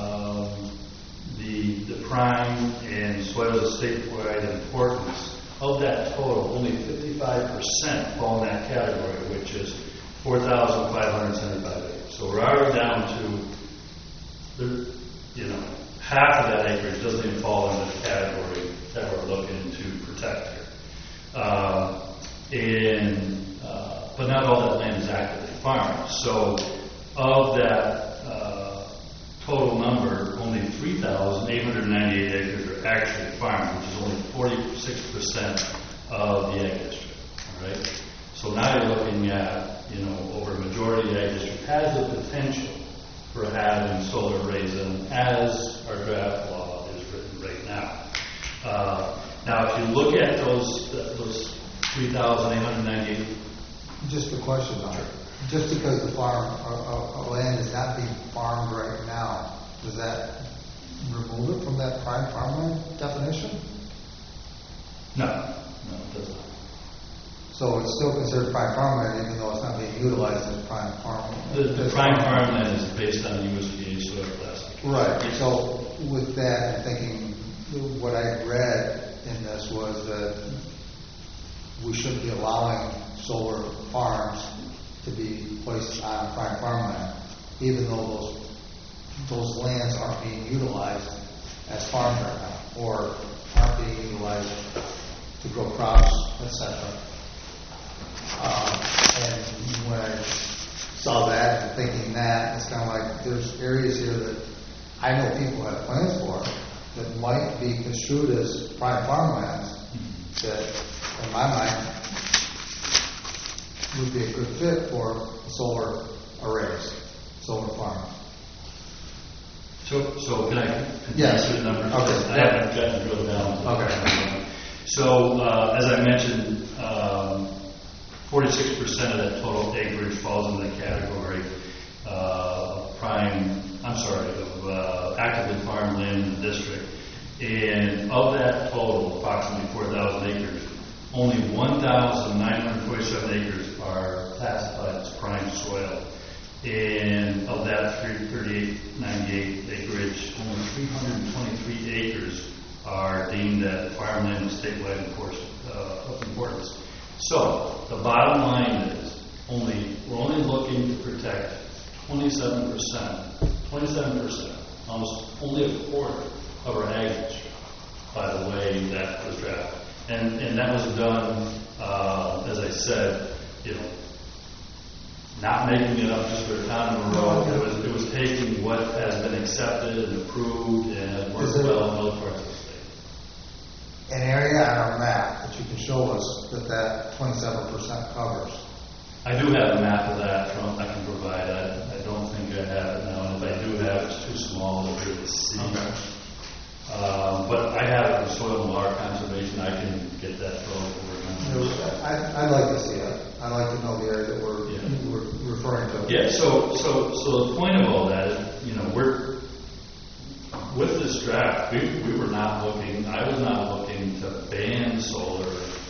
the prime and soils of statewide importance, of that total, only 55% fall in that category, which is 4,575 acres. So we're already down to, half of that acreage doesn't even fall into the category that we're looking to protect here. But not all that land is actively farmed. So of that total number, only 3,898 acres are actually farmed, which is only 46% of the ag district. All right. So now you're looking at, over a majority of the ag district has the potential for having solar raising as our draft law is written right now. Now, if you look at those 3,898. Just a question on it. Just because the land is not being farmed right now, does that remove it from that prime farmland definition? No, it does not. So it's still considered prime farmland even though it's not being utilized as prime farmland? The prime farmland is based on USDA soil classification. Right. So with that, I'm thinking what I read in this was that we shouldn't be allowing solar farms to be placed on prime farmland, even though those lands aren't being utilized as farms right now, or aren't being utilized to grow crops, etc. And when I saw that and thinking that, it's kind of like there's areas here that I know people have plans for that might be construed as prime farmlands that, in my mind, would be a good fit for solar arrays, solar farms. So can I continue Yes. the numbers? Okay. I haven't gotten drilled down. Okay. So as I mentioned, 46% of that total acreage falls in the category of actively farmed land in the district. And of that total, approximately 4,000 acres, only 1,947 acres are classified as prime soil. And of that 338.98 acreage, only 323 acres are deemed that farmland of statewide importance. So the bottom line is we're only looking to protect 27%, almost only a quarter of our ag district, by the way that was drafted. And that was done, as I said, not making it up just for the town of Monroe. It was taking what has been accepted and approved and worked well in other parts of the state. An area on our map that you can show us that 27% covers. I do have a map of that I can provide. I don't think I have it now, and if I do have it, it's too small to really see. Okay. But I have it in soil and water conservation. I can get that photo. I'd like to see it. I'd like to know the area that we're referring to. Yeah. So the point of all that is, we're with this draft. We were not looking. I was not looking to ban solar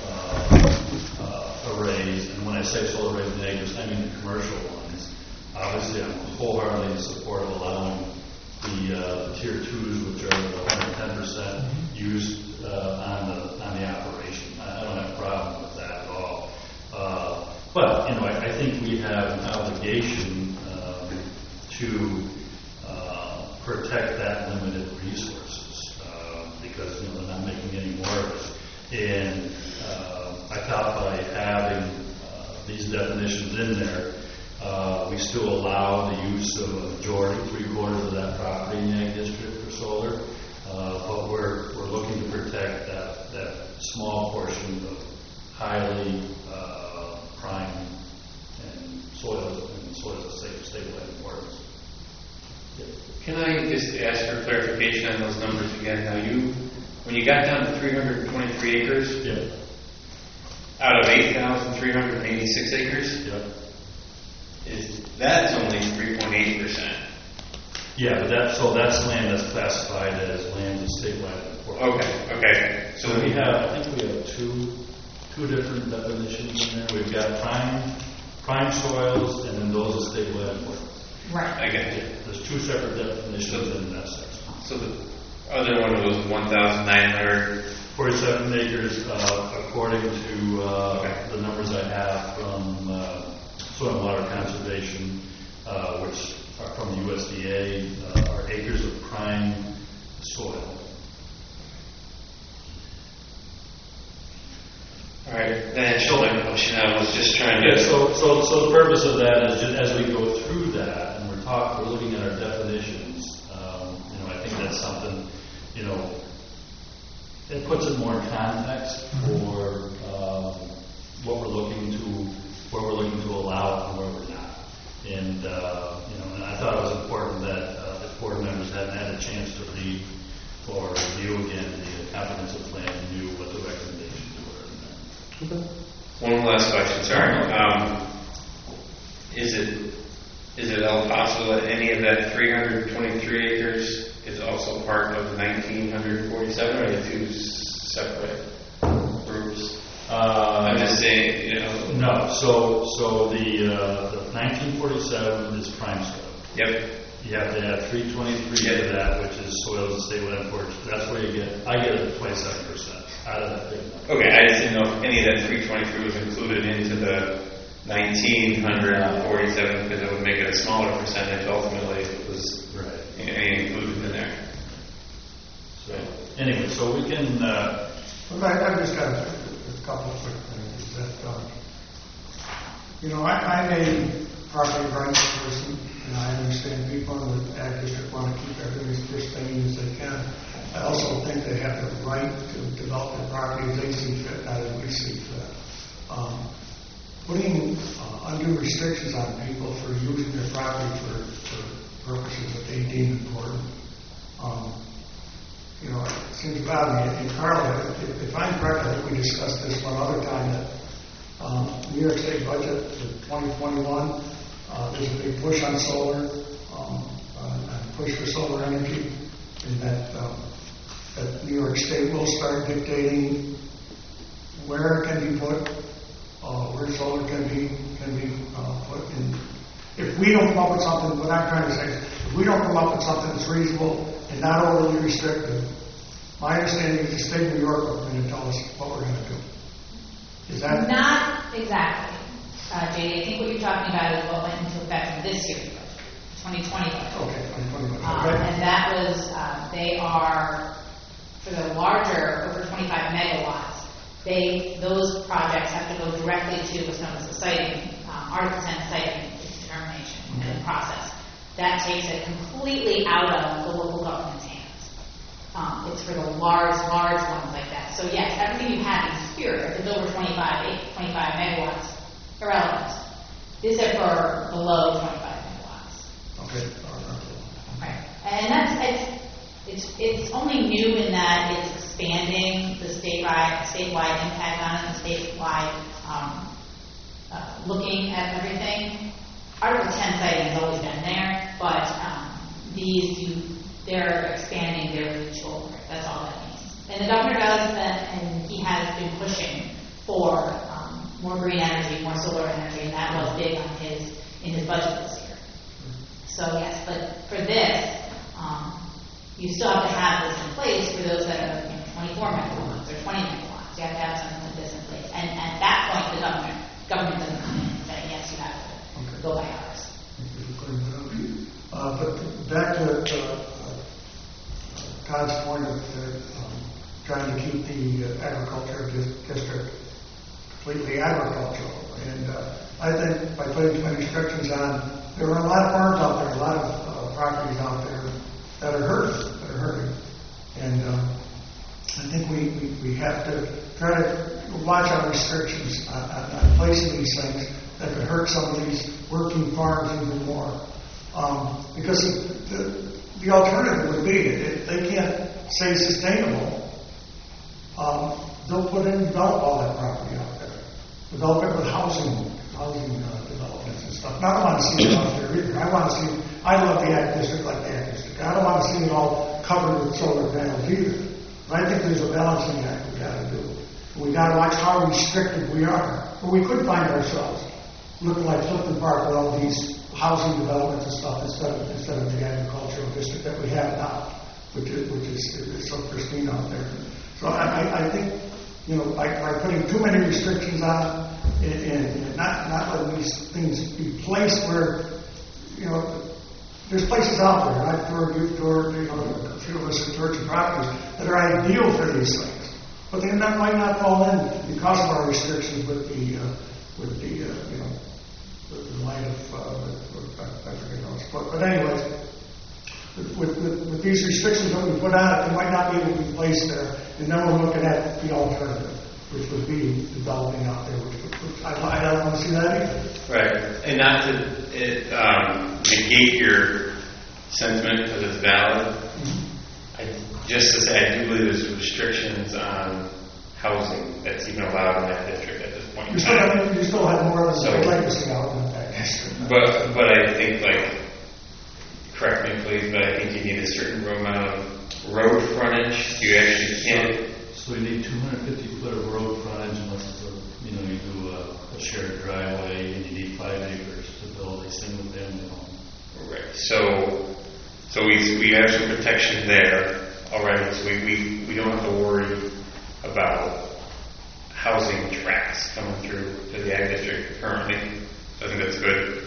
arrays. And when I say solar arrays in acres, I mean the commercial ones. Obviously, I'm wholeheartedly in support of allowing the tier 2s, which are the 110% used on the operation. I don't have a problem with that at all. But I think we have an obligation to protect that limited resources because they're not making any more of it. And I thought by having these definitions in there, we still allow the use of a majority, 3/4 of that property in the ag district for solar, but we're looking to protect that small portion of highly prime and soils of statewide importance. Yeah. Can I just ask for clarification on those numbers again? Now, when you got down to 323 acres, Yeah. out of 8,386 acres, Yeah. That's only 3.8%. Yeah, but that's land that's classified as land of statewide importance. Okay. So I think we have two different definitions in there. We've got prime soils and then those of statewide importance. Right. I get it. There's two separate definitions in that section. So the other one was 1,900. 47 acres, according to the numbers I have from Soil and Water Conservation, which are from the USDA, are acres of prime soil. All right, then show my question. I was just trying to. Yeah, so the purpose of that is just as we go through that and we're looking at our definitions. I think that's something, it puts it more in context for what we're looking to allow and where we're not. And and I thought it was important that if board members hadn't had a chance to read or review again the comprehensive plan and knew what the recommendations were in there. One last question, sorry. Is it all possible that any of that 323 acres is also part of the 1,947, or are they two separate groups? I'm just saying, No, so the 1947 is prime soil. Yep. You have to add 323 to that, which is soils and statewide importance. That's where I get it 27% out of that big number. Okay, I just didn't know if any of that 323 was included into the 1,947, because it would make it a smaller percentage ultimately if it was any included in there. So anyway, so we can. I just got a couple of quick things. I'm a property rights person, and I understand people in the ag district want to keep everything as pristine as they can. I also think they have the right to develop their property as they see fit, not as we see fit. Putting undue restrictions on people for using their property for purposes that they deem important, it seems bad to me. And Carl, if I'm correct, I think we discussed this one other time, that New York State budget for 2021, there's a big push on solar. and push for solar energy, and that New York State will start dictating where it can be put, where solar can be put in. If we don't come up with something, what I'm trying to say is, if we don't come up with something that's reasonable and not overly restrictive, my understanding is the state of New York are going to tell us what we're going to do. Is that? Not exactly, JD. I think what you're talking about is what went into effect in this year's budget, 2020 budget. Okay, 2020. Okay. And that was, they are, for the larger, over 25 megawatts, those projects have to go directly to what's known as the siting, Article 10 siting determination and process. That takes it completely out of the local government's hands. It's for the large ones like that. So yes, everything you have in spirit, if it's over 25 megawatts, irrelevant. This is for below 25 megawatts. Okay. Right. And it's only new in that it's expanding the statewide impact on it, the statewide looking at everything. Article 10 siting has always been there, but they're expanding their reach over it. That's all that means. And the governor does that, and he has been pushing for more green energy, more solar energy, and that was big in his budget this year. So yes, but for this, you still have to have this in place for those that are 24 megawatts or 20 megawatts. You have to have something like this in place. And at that point, the government doesn't come in and say, yes, you have to go by ours. But back to Todd's point of trying to keep the agriculture district completely agricultural. And I think by putting too many restrictions on, there are a lot of farms out there, a lot of properties out there that are hurting. And I think we have to try to watch our restrictions on placing these things that could hurt some of these working farms even more. Because the alternative would be, if they can't stay sustainable, they'll develop all that property out there. Develop it with housing developments and stuff. And I don't want to see it out there either. I love the ag district like the ag district. I don't want to see it all covered with solar panels either. But I think there's a balancing act we got to do. We got to watch how restricted we are. But we could find ourselves looking like Clifton Park with all these housing developments and stuff instead of the agricultural district that we have now, which is so pristine out there. So I think, by putting too many restrictions on and not letting these things be placed where, there's places out there. I've toured a few of us have toured some properties that are ideal for these things, but they might not fall in because of our restrictions with the light of I forget how it's put. But anyways, with these restrictions that we put on it, they might not be able to be placed there. And then we're looking at the alternative, which would be developing out there, which I don't want to see that either. Right, and not to negate your sentiment because it's valid. Just to say, I do believe there's restrictions on housing that's even allowed in that district at this point. You still have more of a legacy out in that district. But I think, correct me please, but I think you need a certain amount of road frontage. You actually can't. So you need 250 foot of road frontage unless it's you do a shared driveway, and you need 5 acres to build a single family home. Right. So we have some protection there already. So we don't have to worry about housing tracts coming through to the ag district currently. So I think that's good.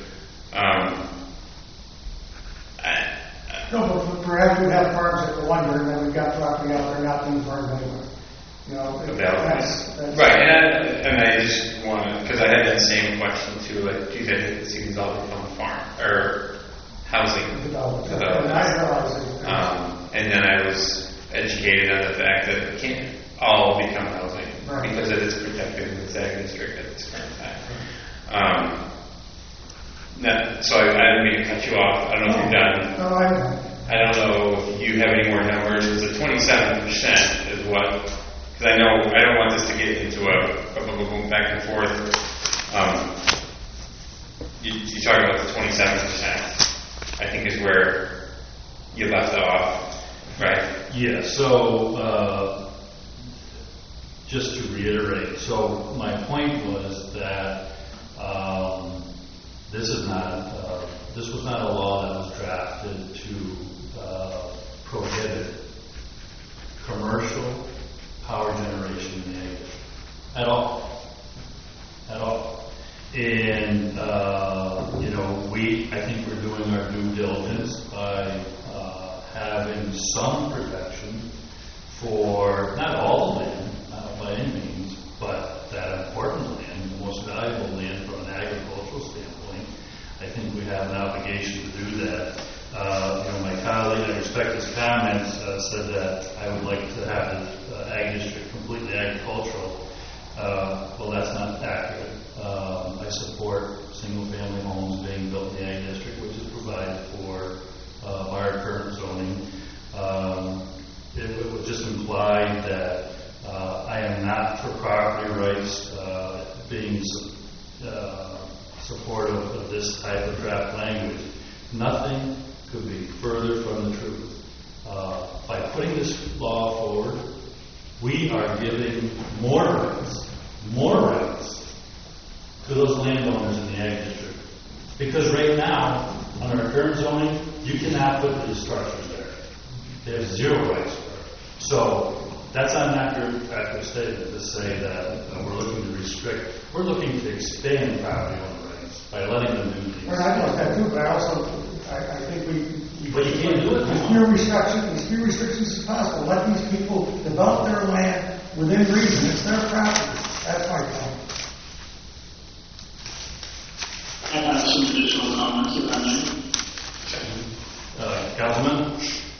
No, but perhaps we have farms that go under, and then we've got property out there not being farmed anyway. That's right, and I just want to, because I had that same question too, geez, I hate to see these all become farm or housing development. And then I was educated on the fact that it can't all become housing because it is protected in the ag district at this current time. So I didn't mean to cut you off. I don't know if you're done. No, I don't know if you have any more numbers. Because the 27% is what, because I know I don't want this to get into a back and forth. You talk about the 27%. I think is where you left off, right? Yeah, so just to reiterate, so my point was that this was not a law that was drafted to prohibit commercial power generation in the area at all. And I think we're doing our due diligence by having some protection for not all the land, not by any means, but that important land, the most valuable land from an agricultural standpoint. I think we have an obligation to do that. My colleague, I respect his comments, said that I would like to have the ag district completely agricultural. Well, that's not accurate. I support single-family homes being built in the ag district, which is provided for by our current zoning. It would just imply that I am not for property rights being supportive of this type of draft language. Nothing could be further from the truth. By putting this law forward, we are giving more rights to those landowners in the ag district. Because right now, under our current zoning, you cannot put these structures there. They have zero rights for it. So that's not an accurate statement to say that we're looking to restrict. We're looking to expand property owner rights by letting them do things. Well, I know that too, but I think we But you can't do it. as few restrictions as possible. Let these people develop their land within reason. It's their property. That's my point. I have some additional comments if I may. Councilman?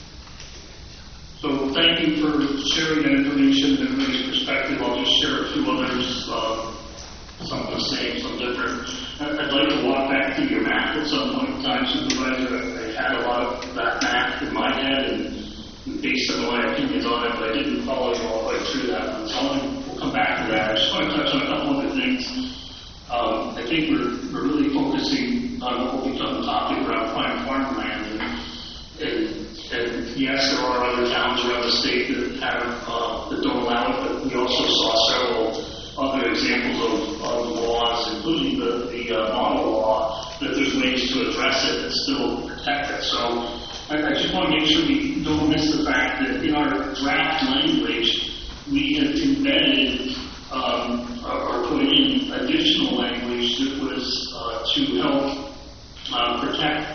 So thank you for sharing that information and everybody's perspective. I'll just share a few others, some the same, some different. I'd like to walk back through your map at some point in time, Supervisor. I had a lot of that map in my head and based some of my opinions on it, but I didn't follow you all the way through that. We'll come back to that. I just want to touch on a couple other things. I think we're really focusing on what we've done the topic around prime farmland. And yes, there are other towns around the state that that don't allow it, but we also saw several other examples of laws, including the model law, that there's ways to address it and still protect it. So I just want to make sure we don't miss the fact that in our draft language, we have embedded or put in additional language that was to help protect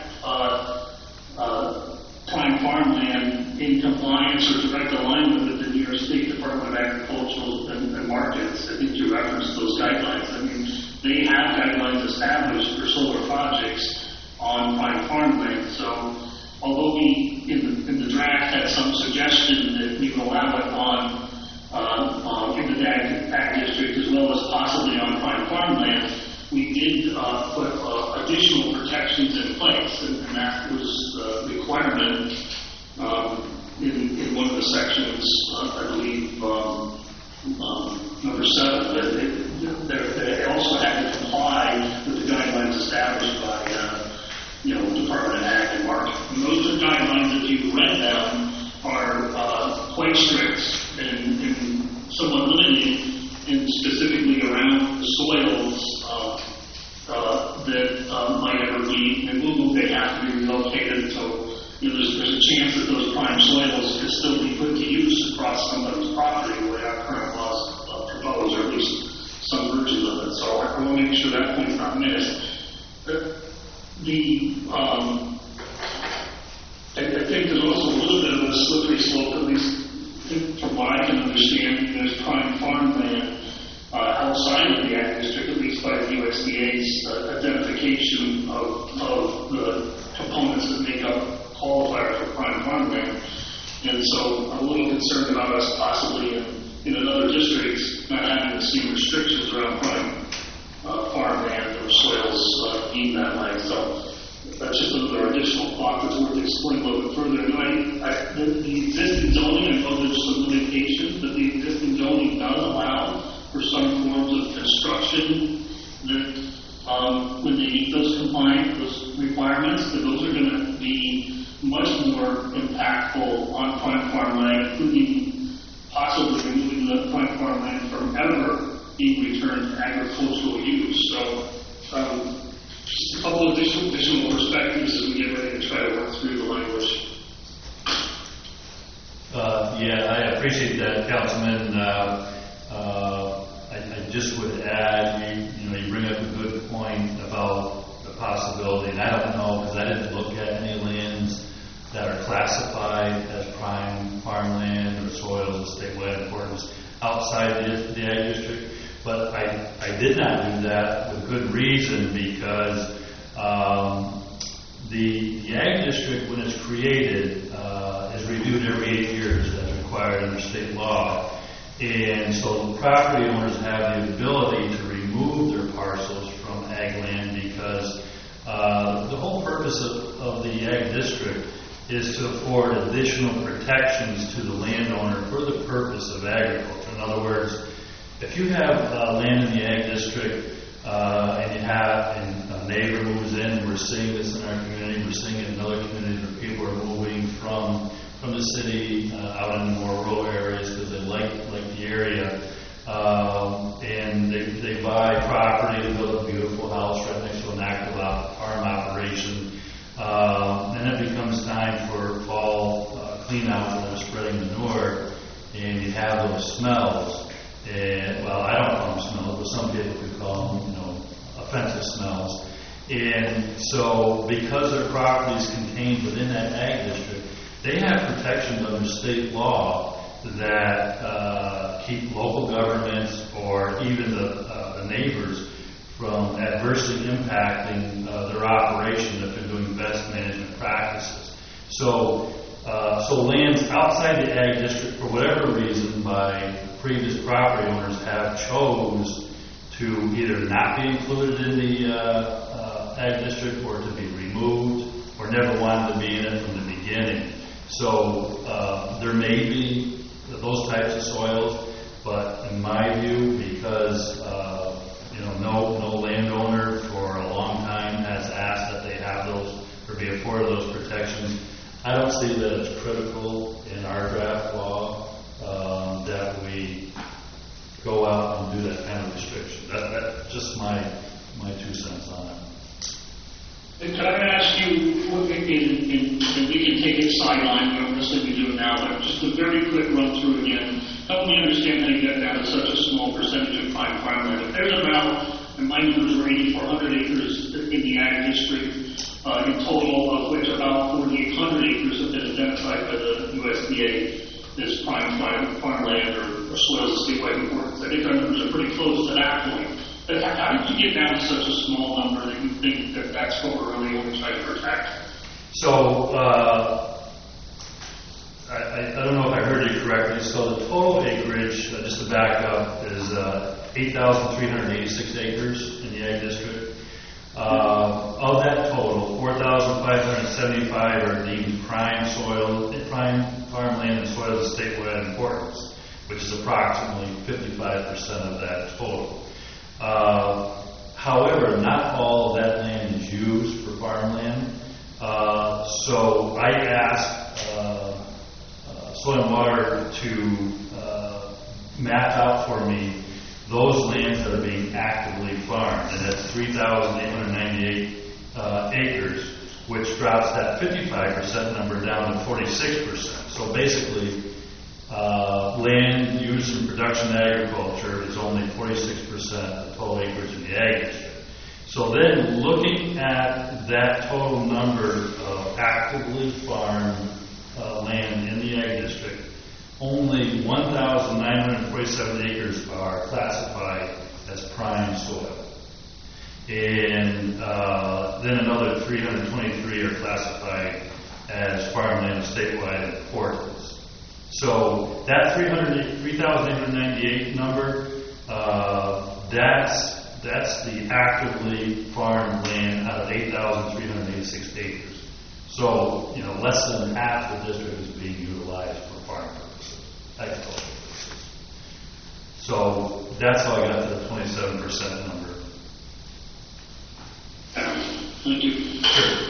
prime farmland in compliance or direct alignment with the New York State Department of Agriculture and Markets. I think you referenced those guidelines. I mean, they have guidelines established for solar projects on prime farmland. So although we, in the draft, had some suggestion that we would allow it in the ag district as well as possibly on prime farmland, we did put additional protections in place, and that was the requirement in one of the sections, I believe, number 7, that they also had to comply with the guidelines established by Department of Ag and Market. And those are guidelines, if you read them, are quite strict and somewhat limited, and specifically around the soils that might ever be removed. They have to be relocated. So there's a chance that those prime soils could still be put to use across somebody's property the way our current laws propose, or at least some versions of it. So I want to make sure that point's not missed. I think there's also a little bit of a slippery slope, at least from what I can understand. There's prime farmland outside of the ag district, at least by the USDA's identification of the components that make up qualifier for prime farmland. And so I'm a little concerned about us possibly in another district not having the same restrictions around prime farmland or soils deemed that way. So that's just another additional thought that's worth exploring a little bit further. And the existing zoning, I know there's some limitations, but the existing zoning does allow for some forms of construction that when they meet those requirements, that those are going to be being returned to agricultural use. So, just a couple of additional perspectives as we get ready to try to work through the language. Yeah, I appreciate that, Councilman. I just would add, you bring up a good point about the possibility, and I don't know, because I didn't look at any lands that are classified as prime farmland or soils of statewide importance outside the ag district, but I did not do that with good reason, because the ag district, when it's created, is reviewed every 8 years as required under state law. And so property owners have the ability to remove their parcels from ag land, because the whole purpose of the ag district is to afford additional protections to the landowner for the purpose of agriculture. In other words, if you have land in the ag district and a neighbor moves in, and we're seeing this in our community, we're seeing it in other communities where people are moving from the city out into more rural areas because they like the area, and they buy property to build a beautiful house right next to an active farm operation. Then it becomes time for fall clean out when they're spreading manure, and you have those smells. And well, I don't call them smells, but some people could call them, offensive smells. And so, because their property is contained within that ag district, they have protections under state law that keep local governments or even the neighbors from adversely impacting their operation if they're doing best management practices. So lands outside the ag district, for whatever reason, by previous property owners have chose to either not be included in the ag district or to be removed or never wanted to be in it from the beginning. So there may be those types of soils, but in my view, because no landowner for a long time has asked that they have those or be afforded those protections, I don't see that it's critical in our draft law that we go out and do that kind of restriction. That's just my 2 cents on it. And could I ask you, and we can take it sideline, we don't necessarily do it now, but just a very quick run through again. Help me understand how you get down to such a small percentage of prime farmland. If there's about, and my numbers were 8,400 acres in the ag district, in total, of which about 4,800 acres have been identified by the USDA as prime farmland or soils of statewide importance. I think our numbers are pretty close to that point. But how did you get down to such a small number that you think that that's what we're really only trying to protect? So, I don't know if I heard you correctly. So the total acreage, just to back up, is 8,386 acres in the ag district. Of that total, 4,575 are deemed prime farmland and soils of statewide importance, which is approximately 55% of that total. However, not all of that land is used for farmland. So I asked Soil and Water to map out for me those lands that are being actively farmed, and that's 3,898 acres, which drops that 55% number down to 46%. So basically, land used in production agriculture is only 46% of the total acreage in the ag district. So then, looking at that total number of actively farmed land in the ag district, only 1,947 acres are classified as prime soil. And then another 323 are classified as farmland of statewide importance. So that 3,898 number, that's the actively farmed land out of 8,386 acres. So, less than half the district is being utilized for farm purposes, agricultural purposes. So that's how I got to the 27% number. Thank you. Sure.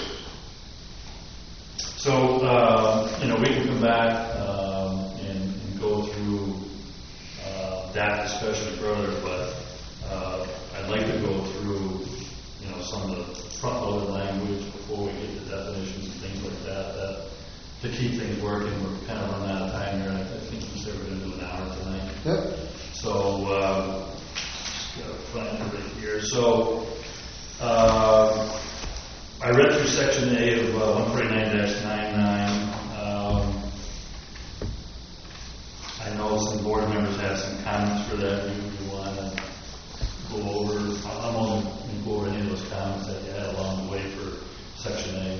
So, we can come back and go through that discussion further, but I'd like to go through, some of the front-loaded language before we get to definitions and things like that, to keep things working. We're kind of running out of time here. I think we said we're going to do an hour tonight. Yep. So, just got to find it right here. So, I read through Section A of 149-99. I know some board members had some comments for that. You want to go over? I'm only going to go over any of those comments that you had along the way for Section A.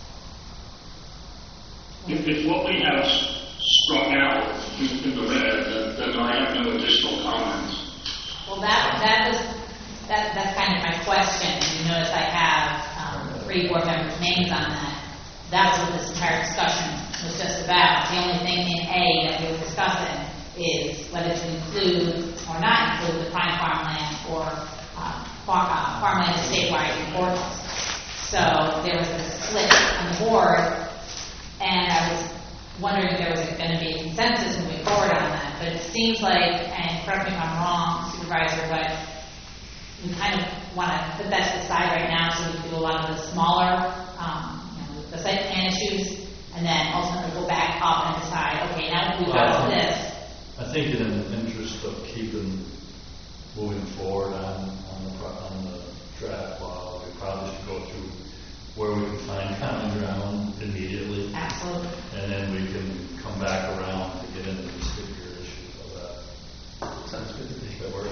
If what we have struck out in the red, then I have no additional comments. Well, that's kind of my question. You notice I have 3 board members' names on that. That's what this entire discussion was just about. The only thing in A that we were discussing is whether to include or not include the prime farmland or farmland is statewide importance. So there was a split on the board, and I was wondering if there was going to be a consensus moving forward on that. But it seems like, and correct me if I'm wrong, Supervisor, but we kind of want to put that to the side right now so we can do a lot of the smaller, the site plan issues, and then ultimately go back up and decide, okay, now we've got all this. I think in the interest of keeping moving forward on the draft law, we probably should go through where we can find common ground immediately. Absolutely. And then we can come back around to get into the stickier issues of that. Sounds good to me. That work?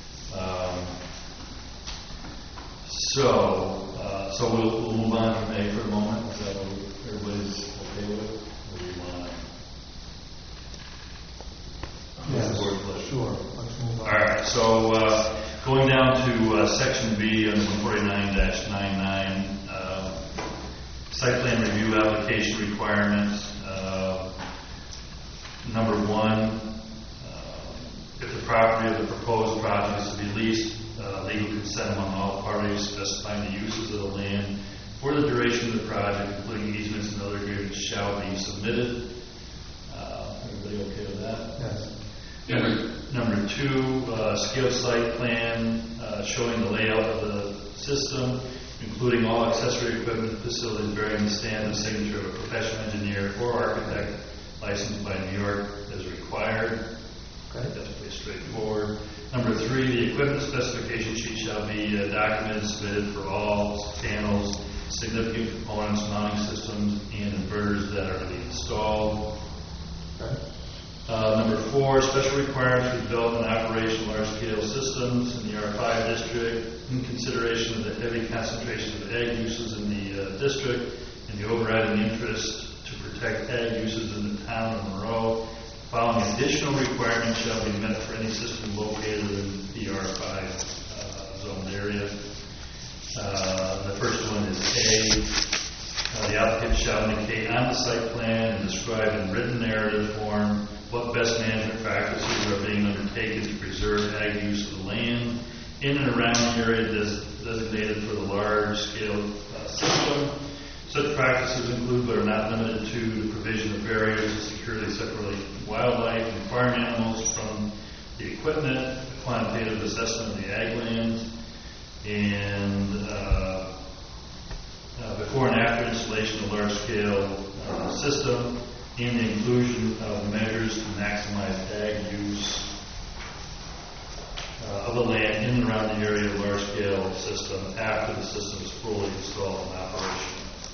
So we'll move on from A for a moment. Is that what everybody's okay with it? Or do you want to? Yes, sure. Let's move on. All right. So going down to Section B on 149-99, site plan review application requirements. Number 1, if the property of the proposed project is to be leased, legal consent among all parties specifying the uses of the land for the duration of the project, including easements and other agreements, shall be submitted. Everybody okay with that? Yes. Number 2, scale site plan showing the layout of the system, including all accessory equipment and facilities bearing the stamp and signature of a professional engineer or architect licensed by New York as required. Okay. That's pretty straightforward. Number 3, the equipment specification sheet shall be documented and submitted for all panels, significant components, mounting systems, and inverters that are to be installed. Okay. Number 4, special requirements for development and operation of large-scale systems in the R5 district, in consideration of the heavy concentration of ag uses in the district and the overriding interest to protect ag uses in the town of Monroe. Following additional requirements shall be met for any system located in the R5 zoned area. The first one is A. The applicant shall indicate on the site plan and describe in written narrative form what best management practices are being undertaken to preserve ag use of the land in and around the area designated for the large-scale system. Such practices include, but are not limited to, the provision of barriers to securely separate wildlife and farm animals from the equipment, the quantitative assessment of the ag lands, and before and after installation of large-scale system, and the inclusion of measures to maximize ag use of the land in and around the area of large-scale system after the system is fully installed and operational.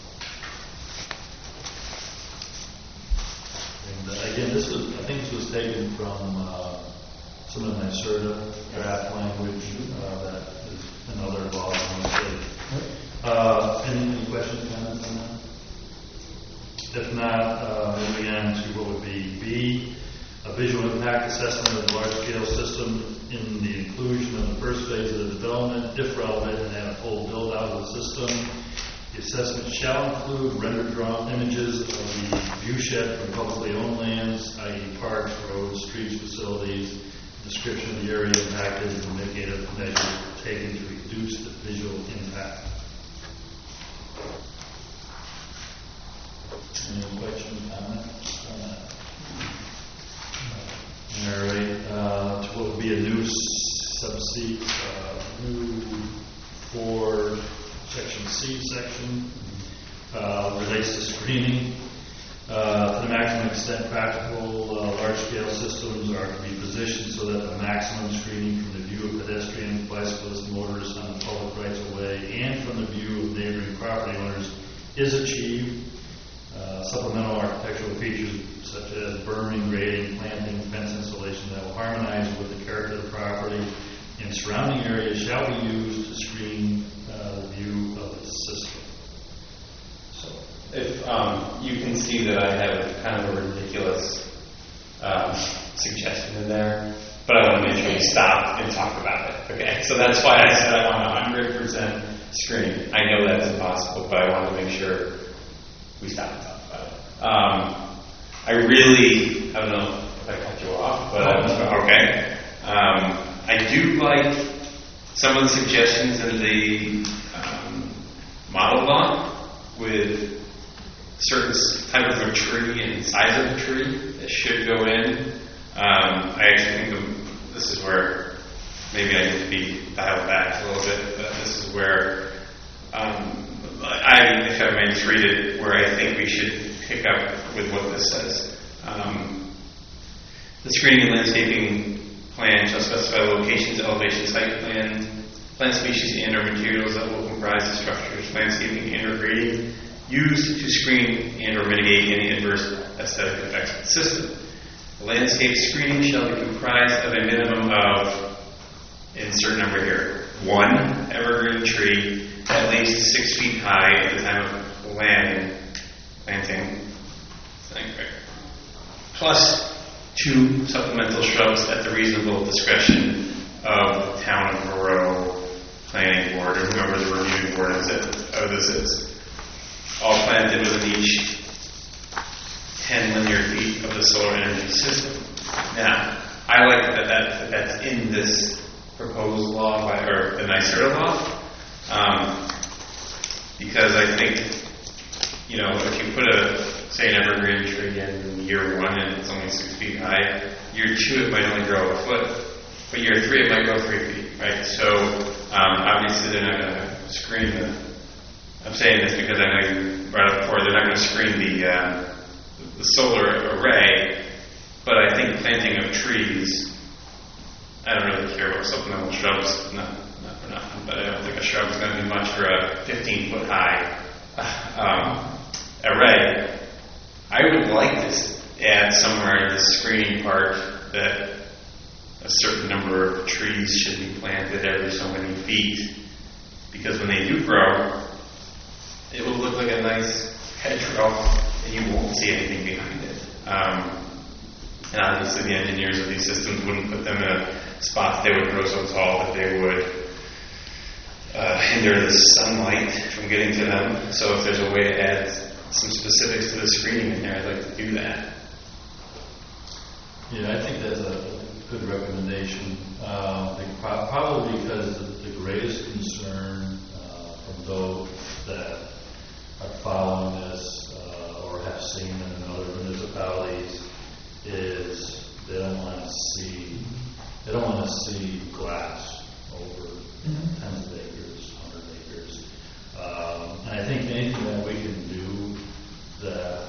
And again, I think this was taken from some of the NYSERDA draft language that is another volume in the state. Any questions, comments on that? If not, moving on to what would be B, a visual impact assessment of the large-scale system in the inclusion of the first phase of the development, if relevant, and then a full build-out of the system. The assessment shall include rendered drawn images of the viewshed from publicly owned lands, i.e. parks, roads, streets, facilities, description of the area impacted, and mitigative measures taken to reduce the visual impact. Any questions, comments on that? All right, to what would be a new sub-C, new 4, section C section, relates to screening. To the maximum extent practical, large-scale systems are to be positioned so that the maximum screening from the view of pedestrians, bicyclists, motorists on the public rights-of-way and from the view of neighboring property owners is achieved. Supplemental architectural features such as berming, grading, planting, fence installation that will harmonize with the character of the property and surrounding areas shall be used to screen the view of the system. So, If you can see that I have kind of a ridiculous suggestion in there, but I want to make sure we stop and talk about it. Okay, so that's why I said I want 100% screening. I know that's impossible, but I want to make sure we stop and talk about it. I don't know if I cut you off, but okay. I do like some of the suggestions in the model law with certain type of a tree and size of a tree that should go in. I actually think this is where maybe I need to be dialed back a little bit, but this is where if I may just read it, where I think we should pick up with what this says. The screening and landscaping plan shall specify locations, elevations, height plan, plant species and or materials that will comprise the structures, landscaping and or grading used to screen and or mitigate any adverse aesthetic effects of the system. The landscape screening shall be comprised of a minimum of, insert number here, 1 evergreen tree at least 6 feet high at the time of planting, plus 2 supplemental shrubs at the reasonable discretion of the town of Moreau planning board, or whoever the reviewing board this is. All planted within each 10 linear feet of the solar energy system. Now, I like that that's in this proposed law, or the NYSERDA law, because I think, if you put say an evergreen tree in year 1 and it's only 6 feet high, year 2 it might only grow a foot, but year 3 it might grow 3 feet, right? So obviously they're not going to screen I'm saying this because I know you brought up before, they're not going to screen the solar array, but I think planting of trees, I don't really care about supplemental shrubs, not for nothing, but I don't think a shrub is going to do much for a 15-foot high array. I would like to add somewhere in the screening part that a certain number of trees should be planted every so many feet, because when they do grow, it will look like a nice hedgerow, and you won't see anything behind it. And obviously the engineers of these systems wouldn't put them in a spot they would grow so tall that they would hinder the sunlight from getting to them. So if there's a way to add some specifics to the screening in there, I'd like to do that. Yeah, I think that's a good recommendation. Probably because the greatest concern from those that are following this or have seen it in other municipalities is they don't want to see glass over tens of acres, 100 acres. And I think anything that we can do that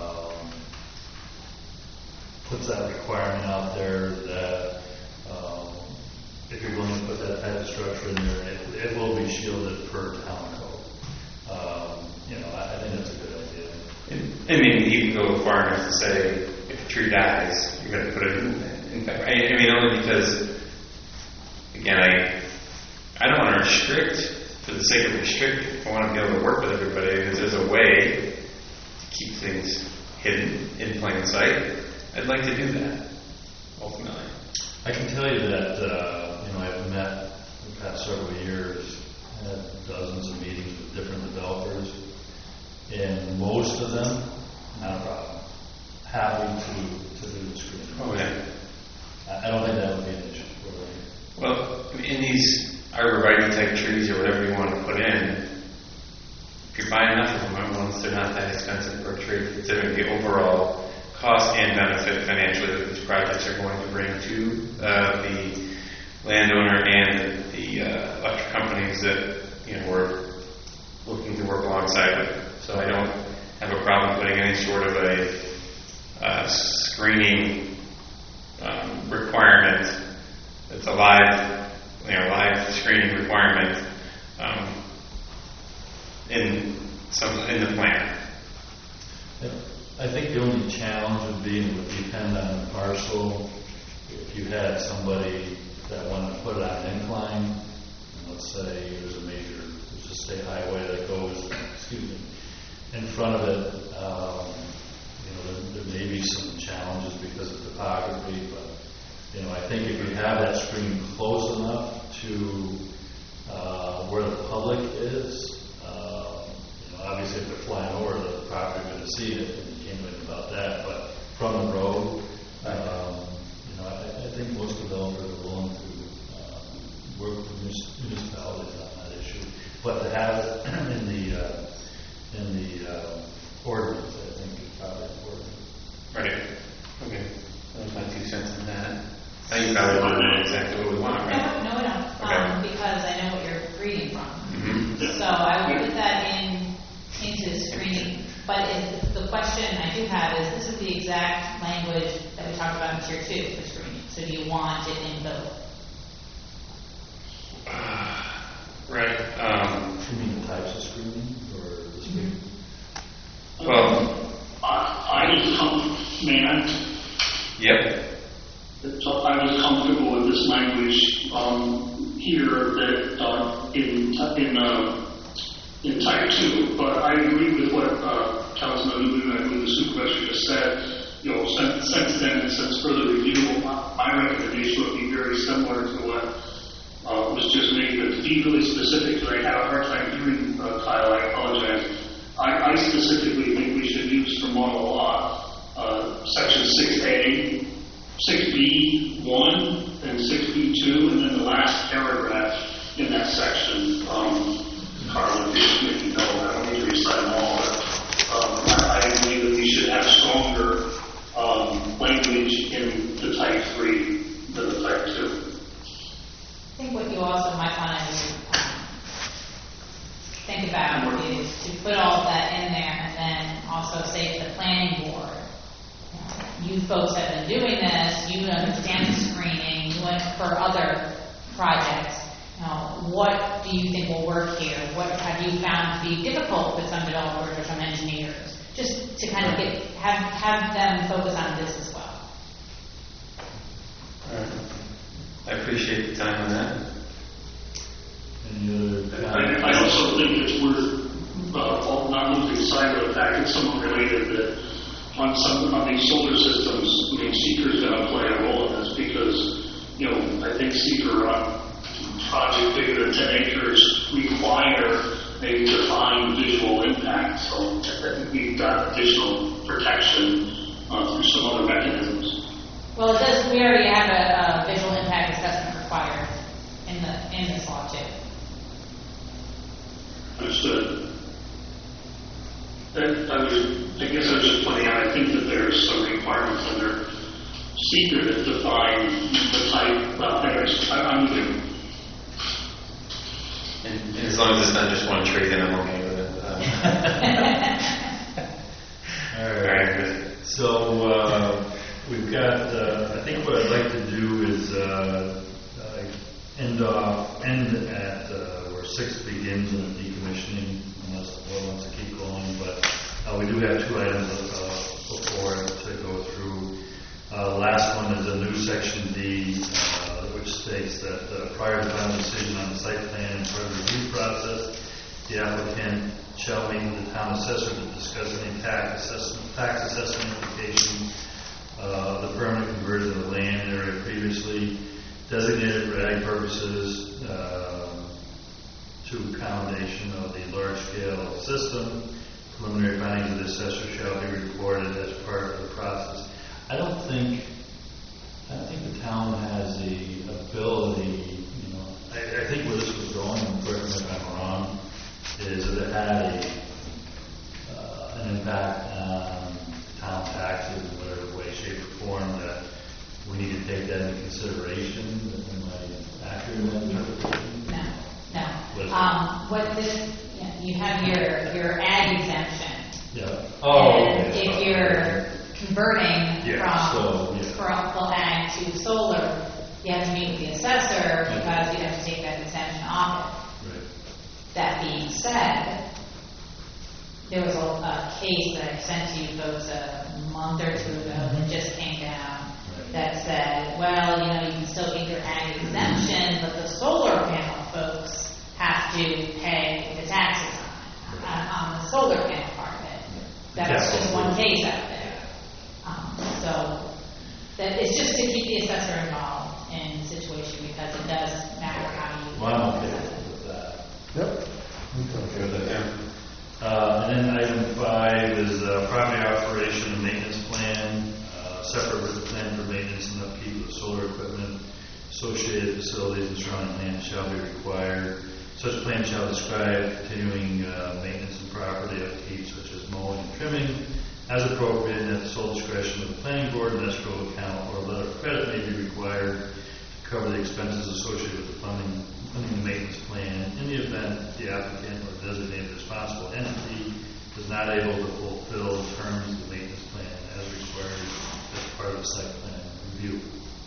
puts that requirement out there that if you're going to put that type of structure in there, it will be shielded per town code. I think that's a good idea. I mean, you can go far enough to say if a tree dies, you're going to put it in fact, only because, again, I don't want to restrict for the sake of restricting. I want to be able to work with everybody. If there's a way to keep things hidden in plain sight, I'd like to do that, ultimately. I can tell you that, I've met in the past several years, had dozens of meetings with different developers, and most of them, not a problem, happy to do the screening. Oh, yeah. I don't think that would be an issue. Well, in these arborvitae type trees or whatever you want to put in, if you're buying enough of them, once they're not that expensive per tree, considering the overall cost and benefit financially that these projects are going to bring to the landowner and the electric companies that, we're looking to work alongside with. So I don't have a problem putting any sort of a screening requirement. It's a live screening requirement in the plan. I think the only challenge would be, and it would depend on the parcel, if you had somebody that wanted to put it on an incline, and let's say there's a major, let's just say highway that goes, in front of it, there may be some challenges because of topography, but, I think if you have that screen close enough to where the public is, obviously if they're flying over the property, they're going to see it, and you can't do anything about that, but from the road, I think most developers are willing to work with municipalities on that issue. But to have it in the ordinance, I think is probably important. Right. Okay. That was my 2 cents on that. Now you probably want to know exactly what we want, right? No, Okay. because I know what you're reading from. Mm-hmm. So I will put that into screening. But the question I do have is, this is the exact language that we talked about in Tier 2 for screening. So do you want it in both? Right. You mean the types of screening or the screening? Well, I was yep. So I was comfortable with this language here that in Type 2, but I agree with what Councilman Newman and I believe the supervisor just said. Since then and since further review, my recommendation would be very similar to what was just made, but to be really specific, because I had a hard time hearing Kyle, I apologize. I specifically think we should use for model law Section 6A, 6B1, and 6B2, and then the last paragraph in that section. Carl, if you make me know, I don't need to recite them all, but I believe that we should have stronger language in the Type 3 than the Type 2. I think what you also might want to think about is to put all of that in there and then also say to the planning board, you folks have been doing this, you understand the screening, you went for other projects. What do you think will work here? What have you found to be difficult with some developers or some engineers? Just to kind of have them focus on this as well. All right. I appreciate the time on that. I also think it's worth not losing sight of the fact that somewhat related that on these solar systems, Seeker is going to play a role in this because, I think Seeker on project bigger than 10 acres require a defined visual impact. So I think we've got additional protection through some other mechanisms. Well, it does. We already have a visual impact assessment required in this law too. Understood. I guess I was just pointing out, I think that there's some requirements under Seeker that define the type. Well, anyways, I'm with you. And as long as it's not just one tree, then I'm okay with it. All right. So we've got. I think what I'd like to do is end at where 6 begins in the decommissioning, unless the board wants to keep going. But we do have 2 items before to go through. The last one is a new section D, which states that prior to final decision on the site plan and further review process, the applicant shall meet with the town assessor to discuss any tax assessment implications of the permanent conversion of the land area previously designated for ag purposes to accommodation of the large-scale system. Preliminary findings of the assessor shall be recorded as part of the process. I don't think the town has the ability, I think where this was going, and correct me if I'm wrong, is that it had an impact on town taxes in whatever way, shape, or form that we need to take that into consideration. That we might accurate interpretation? No, What is no. What this, you have your ag exemption. Yeah. Oh, And okay. if you're converting Yeah, so, yeah. from ag to solar, you have to meet with the assessor because you have to take that exemption off it. Right. That being said, there was a case that I sent to you folks a month or two ago that just came down that said, well, you can still get your ag exemption, but the solar panel folks have to pay the taxes on the solar panel part of it. That's just one case out there. So that it's just to keep the assessor involved in the situation because it does matter how you. Well, I'm okay with that. Yep. Okay with that, yeah. And then item 5 is property operation and maintenance plan. Separate written plan for maintenance and upkeep of solar equipment, associated facilities and surrounding land shall be required. Such plan shall describe continuing maintenance and property upkeep, such as mowing and trimming, as appropriate, and at the sole discretion of the planning board. An escrow account or a letter of credit may be required to cover the expenses associated with the funding the maintenance plan in the event the applicant or designated responsible entity is not able to fulfill the terms of the maintenance plan as required as part of the site plan review.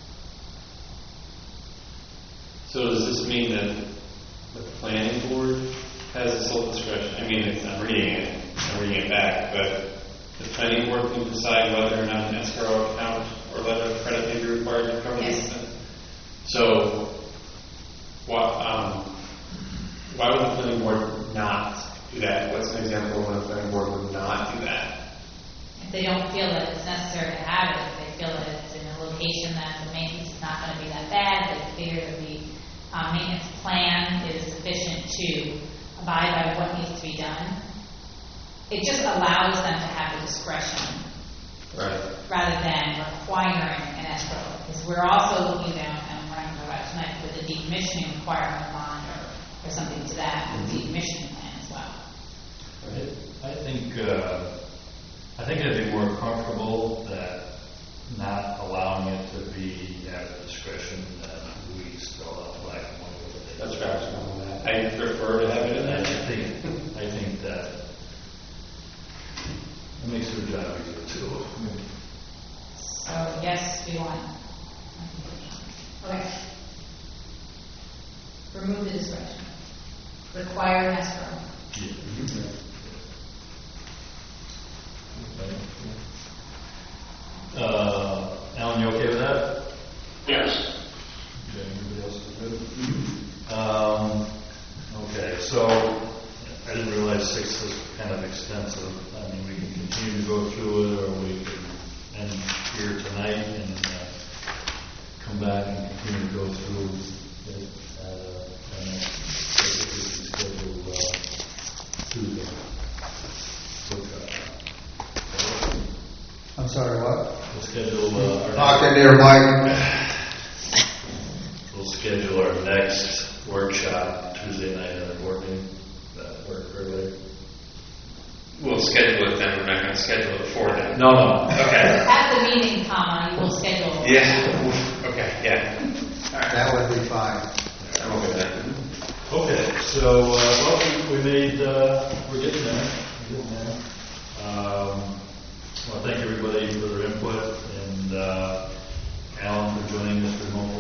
So does this mean that the planning board has the sole discretion? I mean, I'm reading it back, but the planning board can decide whether or not an escrow account or letter of credit may be required to cover Yes. this. So, why would the planning board not do that? What's an example of when the planning board would not do that? If they don't feel that it's necessary to have it, if they feel that it's in a location that the maintenance is not going to be that bad, they figure that the maintenance plan is sufficient to abide by what needs to be done, it just allows them to have the discretion Right. rather than requiring an escrow. Because we're also looking down, and we're not going to go about tonight, with the decommissioning requirement bond or something to that, the decommissioning plan as well. I think I'd be more comfortable that not allowing it to be at the discretion that we spell out black and white. That's rational. I prefer to have it in I there. think that it makes their job easier too. So, yes, we want. Okay. Remove the discretion. Require an escrow. Yeah. Alan, you okay with that? Yes. Okay, everybody else is good? Okay, so I didn't realize 6 was kind of extensive. I mean, we can continue to go through it, or we can end here tonight and come back and continue to go through it. And basically schedule Tuesday. I'm sorry, what? We'll schedule our Talk into your mic. We'll schedule our next workshop Tuesday night at our board meeting. That work for everybody? We'll schedule it then. We're not going to schedule it for them. No. Okay. At the meeting, you will schedule. Yeah. Okay. Yeah. All right. That would be fine. I'm okay with that. Okay, so we made, we're getting there. Well, thank everybody for their input, and Alan for joining us remotely.